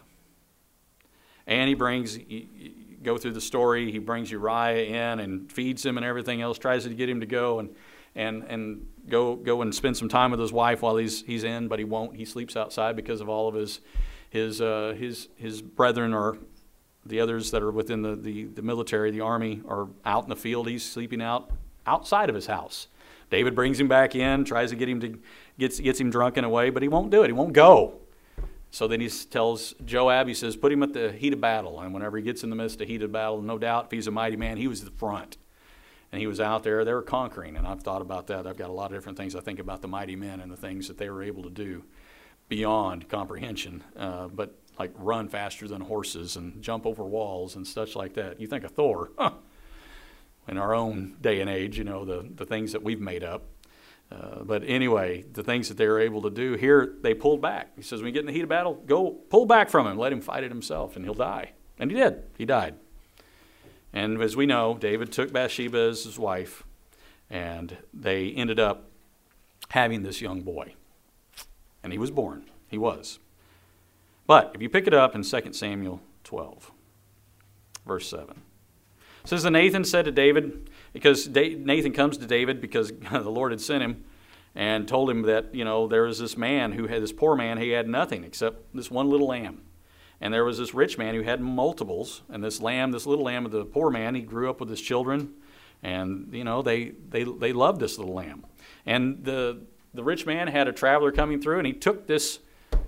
And he brings, you go through the story, he brings Uriah in and feeds him and everything else, tries to get him to go and and and go go and spend some time with his wife while he's he's in, but he won't. He sleeps outside because of all of his his uh, his his brethren, or the others that are within the, the, the military, the army, are out in the field. He's sleeping out outside of his house. David brings him back in, tries to get him to gets gets him drunk in a way, but he won't do it. He won't go. So then he tells Joab, he says, put him at the heat of battle. And whenever he gets in the midst of heat of battle, no doubt, if he's a mighty man, he was at the front. And he was out there. They were conquering. And I've thought about that. I've got a lot of different things I think about the mighty men and the things that they were able to do beyond comprehension. Uh, but like run faster than horses and jump over walls and such like that. You think of Thor. Huh. In our own day and age, you know, the, the things that we've made up. Uh, but anyway, the things that they were able to do here, they pulled back. He says, when you get in the heat of battle, go pull back from him. Let him fight it himself, and he'll die. And he did. He died. And as we know, David took Bathsheba as his wife, and they ended up having this young boy. And he was born. He was. But if you pick it up in Second Samuel twelve, verse seven. It says, and Nathan said to David, because Nathan comes to David because the Lord had sent him and told him that, you know, there was this man who had, this poor man, he had nothing except this one little lamb. And there was this rich man who had multiples, and this lamb, this little lamb of the poor man, he grew up with his children, and, you know, they they, they loved this little lamb. And the the rich man had a traveler coming through, and he took this,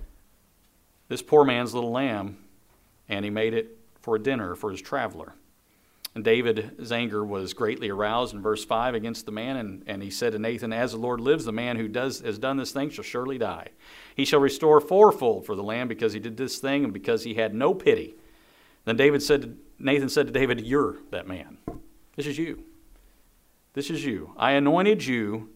this poor man's little lamb, and he made it for a dinner for his traveler. And David's anger was greatly aroused in verse five against the man, and, and he said to Nathan, as the Lord lives, the man who does has done this thing shall surely die. He shall restore fourfold for the lamb because he did this thing and because he had no pity. Then David said to, Nathan said to David, you're that man. This is you. This is you. I anointed you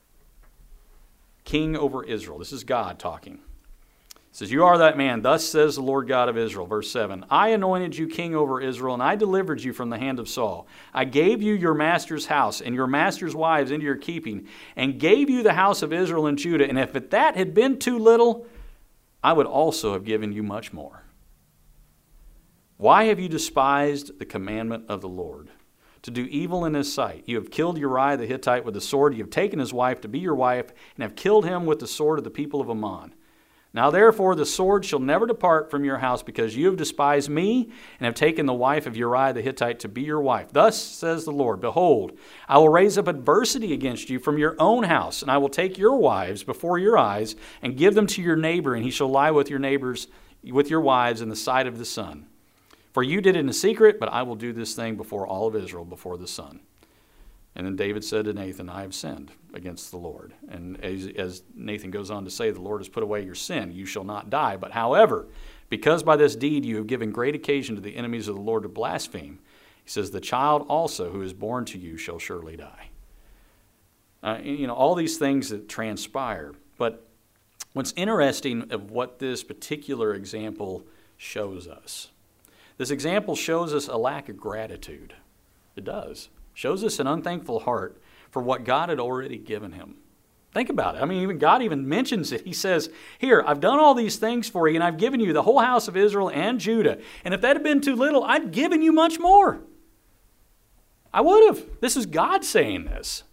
king over Israel. This is God talking. It says, you are that man. Thus says the Lord God of Israel. Verse seven. I anointed you king over Israel, and I delivered you from the hand of Saul. I gave you your master's house and your master's wives into your keeping, and gave you the house of Israel and Judah. And if that had been too little, I would also have given you much more. Why have you despised the commandment of the Lord, to do evil in his sight? You have killed Uriah the Hittite with the sword. You have taken his wife to be your wife, and have killed him with the sword of the people of Ammon. Now therefore the sword shall never depart from your house, because you have despised me, and have taken the wife of Uriah the Hittite to be your wife. Thus says the Lord, behold, I will raise up adversity against you from your own house, and I will take your wives before your eyes, and give them to your neighbor, and he shall lie with your neighbors, with your wives in the sight of the sun. For you did it in secret, but I will do this thing before all of Israel, before the sun. And then David said to Nathan, I have sinned against the Lord. And as, as Nathan goes on to say, the Lord has put away your sin. You shall not die. But however, because by this deed you have given great occasion to the enemies of the Lord to blaspheme, he says, the child also who is born to you shall surely die. Uh, you know, all these things that transpire. But what's interesting of what this particular example shows us, this example shows us a lack of gratitude. It does. Shows us an unthankful heart for what God had already given him. Think about it. I mean, even God even mentions it. He says, here, I've done all these things for you, and I've given you the whole house of Israel and Judah. And if that had been too little, I'd given you much more. I would have. This is God saying this.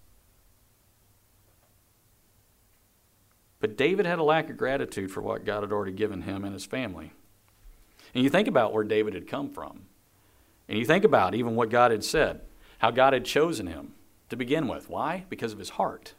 But David had a lack of gratitude for what God had already given him and his family. And you think about where David had come from. And you think about even what God had said, how God had chosen him to begin with. Why? Because of his heart.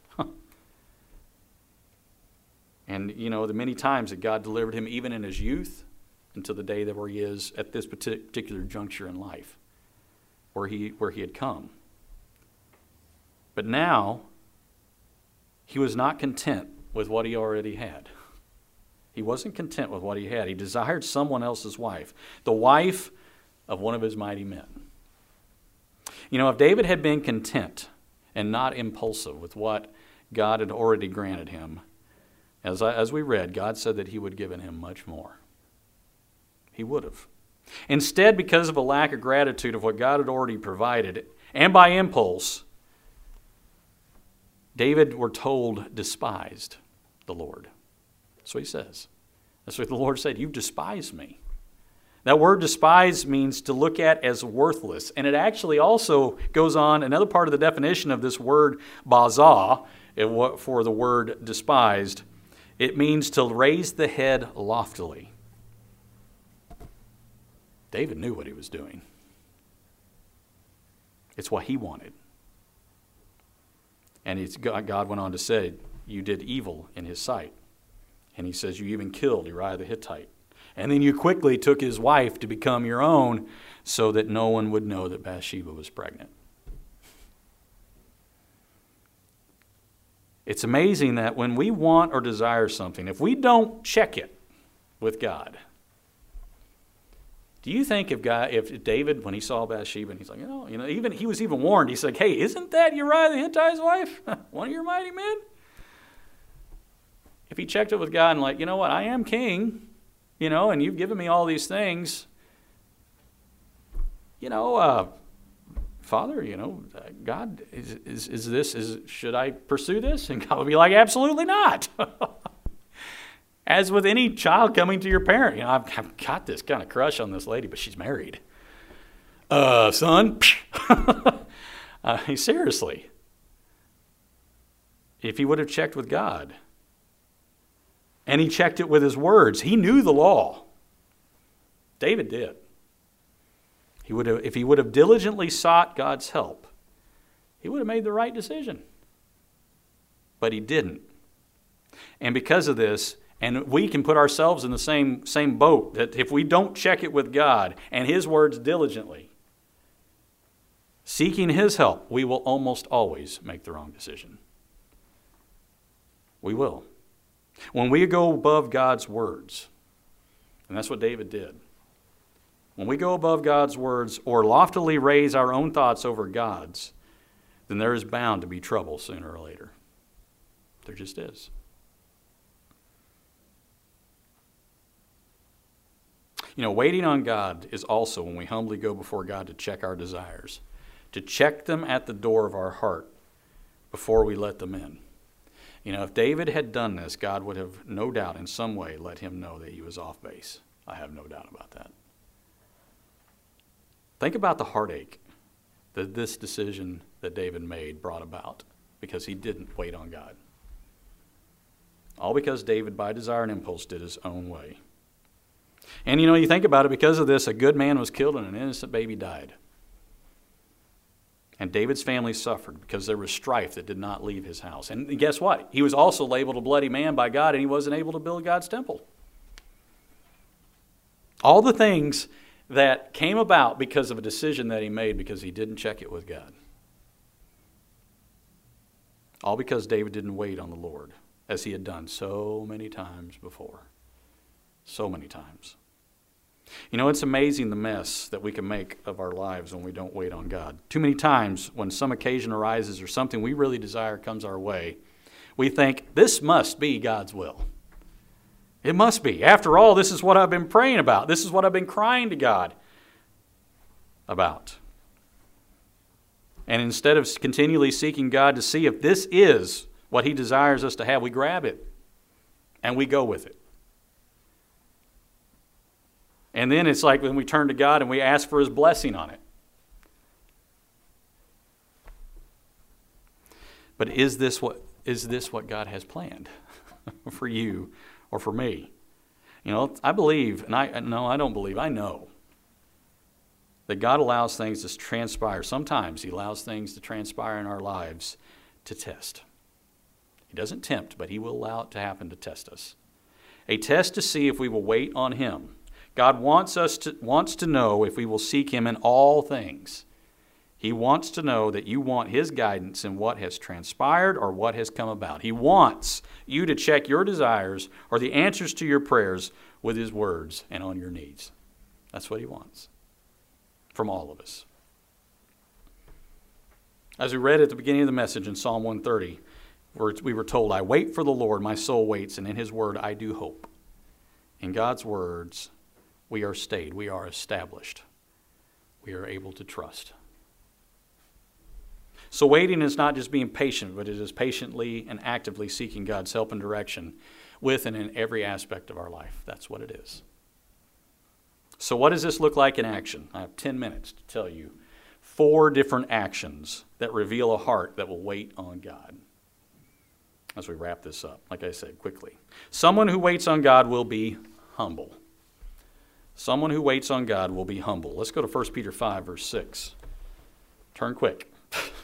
And, you know, the many times that God delivered him even in his youth until the day that where he is at this particular juncture in life, where he, where he had come. But now, he was not content with what he already had. He wasn't content with what he had. He desired someone else's wife, the wife of one of his mighty men. You know, if David had been content and not impulsive with what God had already granted him, as, I, as we read, God said that he would have given him much more. He would have. Instead, because of a lack of gratitude of what God had already provided, and by impulse, David, we're told, despised the Lord. That's what he says. That's what the Lord said. You've despised me. That word despise means to look at as worthless. And it actually also goes on, another part of the definition of this word bazah, for the word despised, it means to raise the head loftily. David knew what he was doing. It's what he wanted. And it's, God went on to say, you did evil in his sight. And he says, you even killed Uriah the Hittite. And then you quickly took his wife to become your own so that no one would know that Bathsheba was pregnant. It's amazing that when we want or desire something, if we don't check it with God, do you think if God, if David, when he saw Bathsheba, and he's like, you know, you know, even he was even warned. He's like, hey, isn't that Uriah the Hittite's wife? One of your mighty men? If he checked it with God and like, you know what, I am king, you know, and you've given me all these things, you know, uh, Father, you know, God, is, is, is this, is should I pursue this? And God would be like, absolutely not. As with any child coming to your parent, you know, I've, I've got this kind of crush on this lady, but she's married. Uh, son, uh, seriously. If he would have checked with God, and he checked it with his words, he knew the law. David did. He would have, if he would have diligently sought God's help, he would have made the right decision. But he didn't. And because of this, and we can put ourselves in the same, same boat, that if we don't check it with God and his words diligently, seeking his help, we will almost always make the wrong decision. We will. When we go above God's words, and that's what David did. When we go above God's words or loftily raise our own thoughts over God's, then there is bound to be trouble sooner or later. There just is. You know, waiting on God is also when we humbly go before God to check our desires, to check them at the door of our heart before we let them in. You know, if David had done this, God would have no doubt in some way let him know that he was off base. I have no doubt about that. Think about the heartache that this decision that David made brought about because he didn't wait on God. All because David, by desire and impulse, did his own way. And you know, you think about it, because of this, a good man was killed and an innocent baby died. And David's family suffered because there was strife that did not leave his house. And guess what? He was also labeled a bloody man by God, and he wasn't able to build God's temple. All the things that came about because of a decision that he made because he didn't check it with God. All because David didn't wait on the Lord, as he had done so many times before. So many times. You know, it's amazing the mess that we can make of our lives when we don't wait on God. Too many times when some occasion arises or something we really desire comes our way, we think, this must be God's will. It must be. After all, this is what I've been praying about. This is what I've been crying to God about. And instead of continually seeking God to see if this is what he desires us to have, we grab it and we go with it. And then it's like when we turn to God and we ask for his blessing on it. But is this what is this what God has planned for you or for me? You know, I believe, and I no, I don't believe, I know that God allows things to transpire. Sometimes he allows things to transpire in our lives to test. He doesn't tempt, but he will allow it to happen to test us. A test to see if we will wait on him. God wants us to, wants to know if we will seek him in all things. He wants to know that you want his guidance in what has transpired or what has come about. He wants you to check your desires or the answers to your prayers with his words and on your knees. That's what he wants from all of us. As we read at the beginning of the message in Psalm one thirty, we were told, I wait for the Lord, my soul waits, and in his word I do hope. In God's words, we are stayed, we are established, we are able to trust. So waiting is not just being patient, but it is patiently and actively seeking God's help and direction with and in every aspect of our life. That's what it is. So what does this look like in action? I have ten minutes to tell you four different actions that reveal a heart that will wait on God. As we wrap this up, like I said, quickly. Someone who waits on God will be humble. Someone who waits on God will be humble. Let's go to First Peter five, verse six. Turn quick.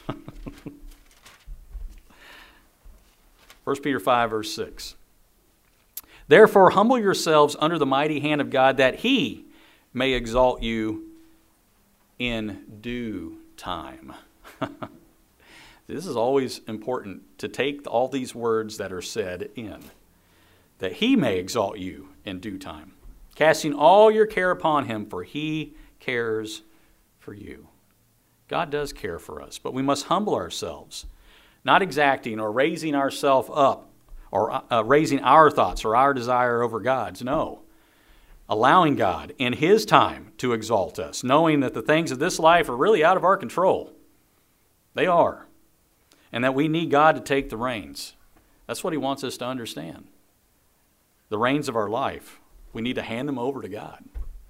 First Peter five, verse six. Therefore, humble yourselves under the mighty hand of God, that he may exalt you in due time. This is always important to take all these words that are said in. That he may exalt you in due time, casting all your care upon him, for he cares for you. God does care for us, but we must humble ourselves, not exacting or raising ourselves up or uh, raising our thoughts or our desire over God's. No. Allowing God in his time to exalt us, knowing that the things of this life are really out of our control. They are. And that we need God to take the reins. That's what he wants us to understand. The reins of our life, we need to hand them over to God.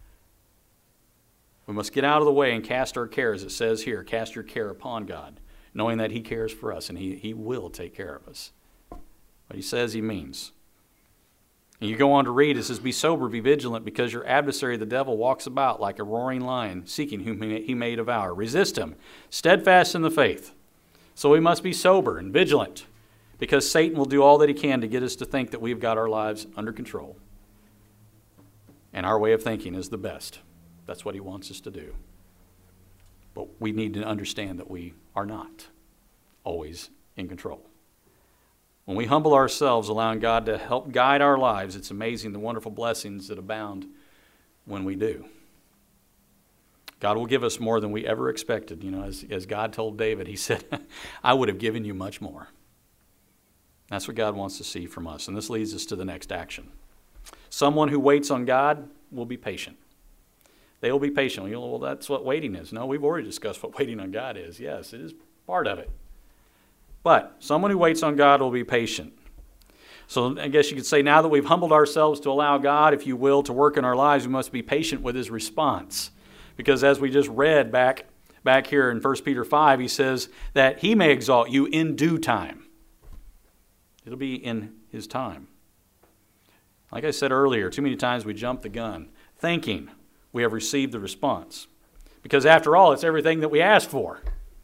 We must get out of the way and cast our care, as it says here, cast your care upon God, knowing that he cares for us and he, he will take care of us. What he says, he means. And you go on to read, it says, be sober, be vigilant, because your adversary, the devil, walks about like a roaring lion, seeking whom he may devour. Resist him, steadfast in the faith. So we must be sober and vigilant, because Satan will do all that he can to get us to think that we've got our lives under control. And our way of thinking is the best. That's what he wants us to do. But we need to understand that we are not always in control. When we humble ourselves, allowing God to help guide our lives, it's amazing the wonderful blessings that abound when we do. God will give us more than we ever expected. You know, as, as God told David, he said, I would have given you much more. That's what God wants to see from us. And this leads us to the next action. Someone who waits on God will be patient. They will be patient. You know, well, that's what waiting is. No, we've already discussed what waiting on God is. Yes, it is part of it. But someone who waits on God will be patient. So I guess you could say now that we've humbled ourselves to allow God, if you will, to work in our lives, we must be patient with his response. Because as we just read back, back here in First Peter five, he says that he may exalt you in due time. It'll be in his time. Like I said earlier, too many times we jump the gun, thinking we have received the response. Because after all, it's everything that we asked for.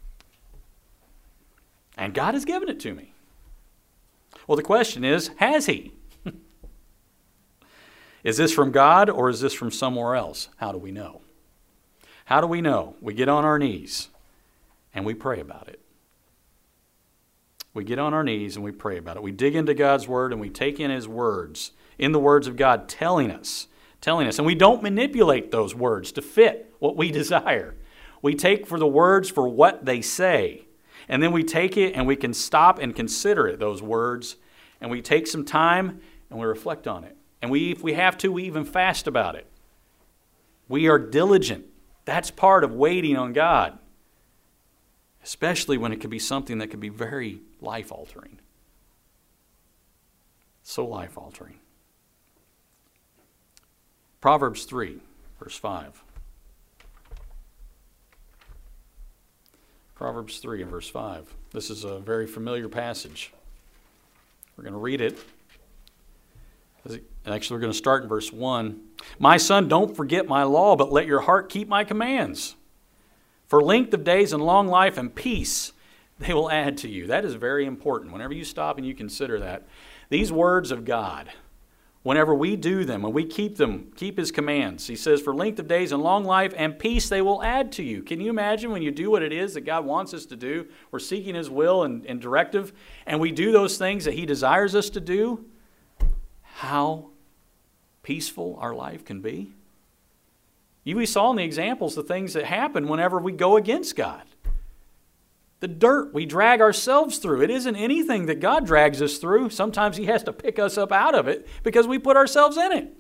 And God has given it to me. Well, the question is, has he? Is this from God or is this from somewhere else? How do we know? How do we know? We get on our knees and we pray about it. We get on our knees and we pray about it. We dig into God's word and we take in his words, in the words of God, telling us, telling us. And we don't manipulate those words to fit what we desire. We take for the words for what they say. And then we take it and we can stop and consider it, those words. And we take some time and we reflect on it. And we, if we have to, we even fast about it. We are diligent. That's part of waiting on God. Especially when it could be something that could be very life-altering. So life-altering. Proverbs three, verse five. Proverbs three and verse five. This is a very familiar passage. We're going to read it. Actually, we're going to start in verse one. My son, don't forget my law, but let your heart keep my commands. For length of days and long life and peace they will add to you. That is very important. Whenever you stop and you consider that, these words of God, whenever we do them and we keep them, keep His commands, He says, for length of days and long life and peace they will add to you. Can you imagine when you do what it is that God wants us to do? We're seeking His will and, and directive, and we do those things that He desires us to do. How peaceful our life can be. You, we saw in the examples the things that happen whenever we go against God. The dirt we drag ourselves through. It isn't anything that God drags us through. Sometimes He has to pick us up out of it because we put ourselves in it.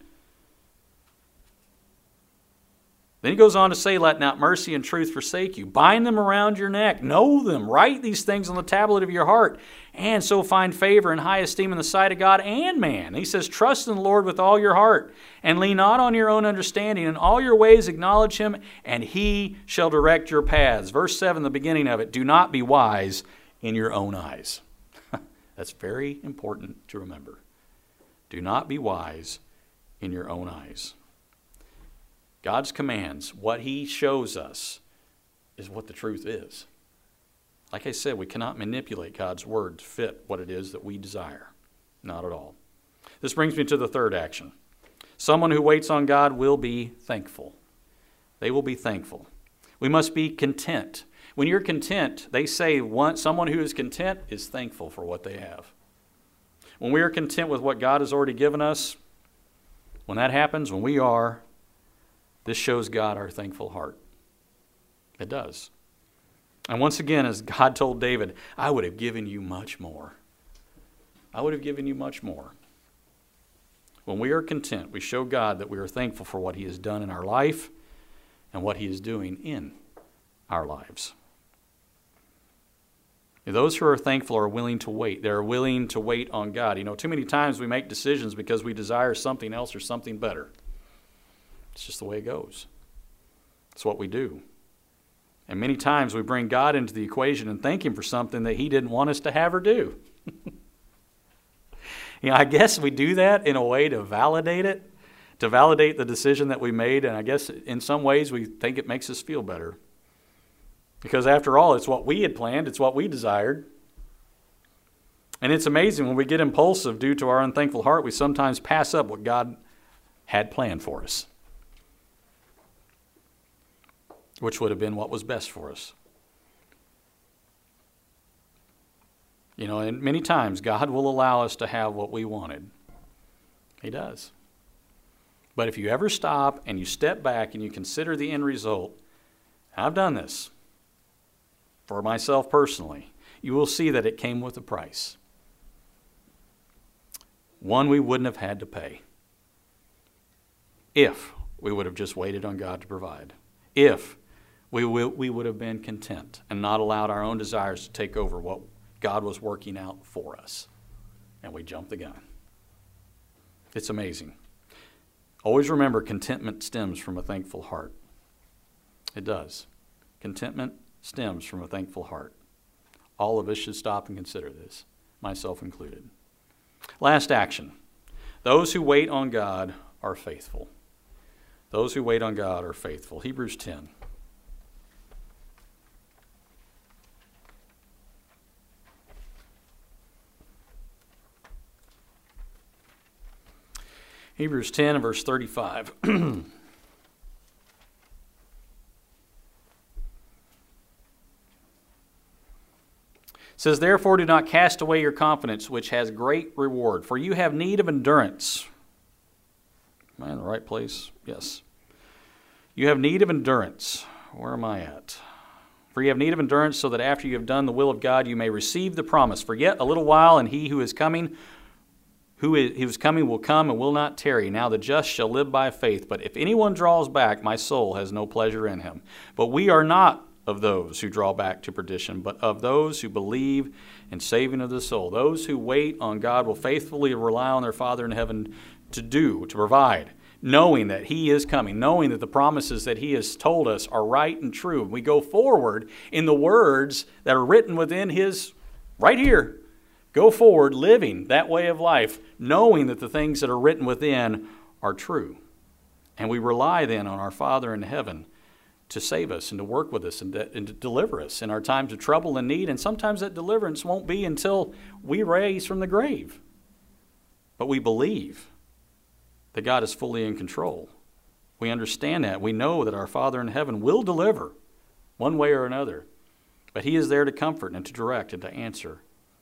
Then He goes on to say, let not mercy and truth forsake you. Bind them around your neck. Know them. Write these things on the tablet of your heart. And so find favor and high esteem in the sight of God and man. He says, trust in the Lord with all your heart. And lean not on your own understanding. In all your ways acknowledge Him, and He shall direct your paths. Verse seven, the beginning of it. Do not be wise in your own eyes. That's very important to remember. Do not be wise in your own eyes. God's commands, what He shows us, is what the truth is. Like I said, we cannot manipulate God's word to fit what it is that we desire. Not at all. This brings me to the third action. Someone who waits on God will be thankful. They will be thankful. We must be content. When you're content, they say one, someone who is content is thankful for what they have. When we are content with what God has already given us, when that happens, when we are, this shows God our thankful heart. It does. And once again, as God told David, I would have given you much more. I would have given you much more. When we are content, we show God that we are thankful for what He has done in our life and what He is doing in our lives. Those who are thankful are willing to wait. They're willing to wait on God. You know, too many times we make decisions because we desire something else or something better. It's just the way it goes. It's what we do. And many times we bring God into the equation and thank Him for something that He didn't want us to have or do. You know, I guess we do that in a way to validate it, to validate the decision that we made, and I guess in some ways we think it makes us feel better. Because after all, it's what we had planned, it's what we desired. And it's amazing when we get impulsive due to our unthankful heart, we sometimes pass up what God had planned for us, which would have been what was best for us. You know, and many times God will allow us to have what we wanted. He does. But if you ever stop and you step back and you consider the end result, I've done this for myself personally, you will see that it came with a price. One we wouldn't have had to pay if we would have just waited on God to provide. If we we would have been content and not allowed our own desires to take over what God was working out for us. And we jumped the gun. It's amazing. Always remember, contentment stems from a thankful heart. It does. Contentment stems from a thankful heart. All of us should stop and consider this, myself included. Last action. Those who wait on God are faithful. Those who wait on God are faithful. Hebrews ten. Hebrews ten and verse thirty-five. It says, therefore do not cast away your confidence, which has great reward, for you have need of endurance. Am I in the right place? Yes. You have need of endurance. Where am I at? For you have need of endurance, so that after you have done the will of God, you may receive the promise. For yet a little while, and he who is coming Who is, who is coming will come and will not tarry. Now the just shall live by faith. But if anyone draws back, my soul has no pleasure in him. But we are not of those who draw back to perdition, but of those who believe in saving of the soul. Those who wait on God will faithfully rely on their Father in heaven to do, to provide, knowing that He is coming, knowing that the promises that He has told us are right and true. We go forward in the words that are written within His, right here, go forward living that way of life, knowing that the things that are written within are true. And we rely then on our Father in heaven to save us and to work with us and to, and to deliver us in our times of trouble and need. And sometimes that deliverance won't be until we rise from the grave. But we believe that God is fully in control. We understand that. We know that our Father in heaven will deliver one way or another. But he is there to comfort and to direct and to answer.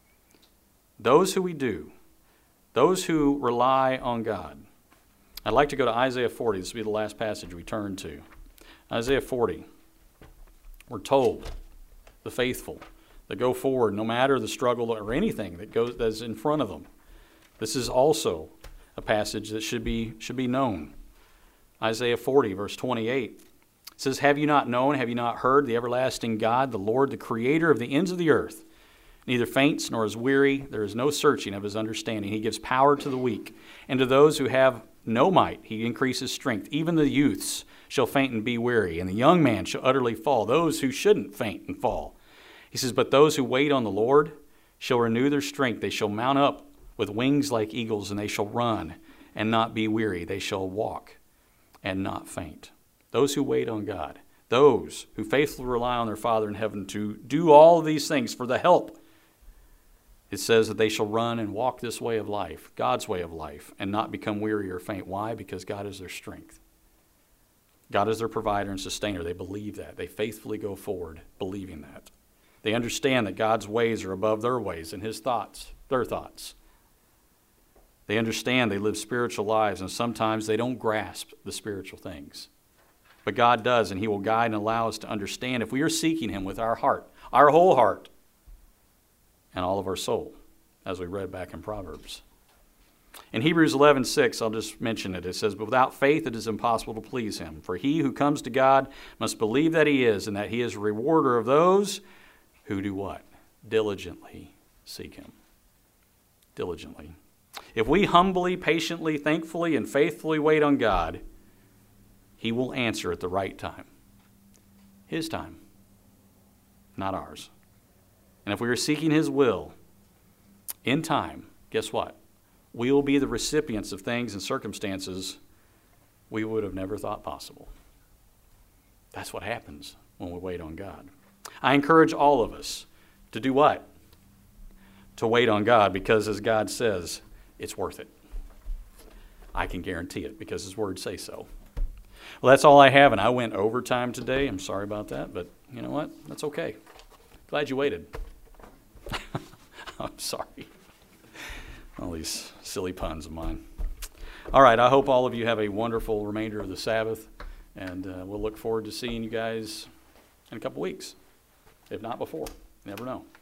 Those who we do, those who rely on God. I'd like to go to Isaiah forty. This will be the last passage we turn to. Isaiah forty. We're told, the faithful, that go forward no matter the struggle or anything that goes that's in front of them. This is also a passage that should be should be known. Isaiah forty, verse twenty-eight. It says, "Have you not known, have you not heard, the everlasting God, the Lord, the creator of the ends of the earth, neither faints nor is weary, there is no searching of his understanding. He gives power to the weak, and to those who have no might he increases strength. Even the youths shall faint and be weary, and the young man shall utterly fall, those who shouldn't faint and fall." He says, "But those who wait on the Lord shall renew their strength. They shall mount up with wings like eagles, and they shall run and not be weary. They shall walk and not faint." Those who wait on God, those who faithfully rely on their Father in heaven to do all of these things for the help, it says that they shall run and walk this way of life, God's way of life, and not become weary or faint. Why? Because God is their strength. God is their provider and sustainer. They believe that. They faithfully go forward believing that. They understand that God's ways are above their ways and his thoughts, their thoughts. They understand they live spiritual lives, and sometimes they don't grasp the spiritual things. But God does, and he will guide and allow us to understand if we are seeking him with our heart, our whole heart, and all of our soul, as we read back in Proverbs. In Hebrews eleven six, I'll just mention it. It says, "But without faith it is impossible to please him. For he who comes to God must believe that he is, and that he is a rewarder of those who do" what? Diligently seek him. Diligently. If we humbly, patiently, thankfully, and faithfully wait on God, he will answer at the right time. His time, not ours. And if we are seeking his will in time, guess what? We will be the recipients of things and circumstances we would have never thought possible. That's what happens when we wait on God. I encourage all of us to do what? To wait on God, because as God says, it's worth it. I can guarantee it because his words say so. Well, that's all I have, and I went overtime today. I'm sorry about that, but you know what? That's okay. Glad you waited. I'm sorry. All these silly puns of mine. All right, I hope all of you have a wonderful remainder of the Sabbath, and uh, we'll look forward to seeing you guys in a couple weeks, if not before. You never know.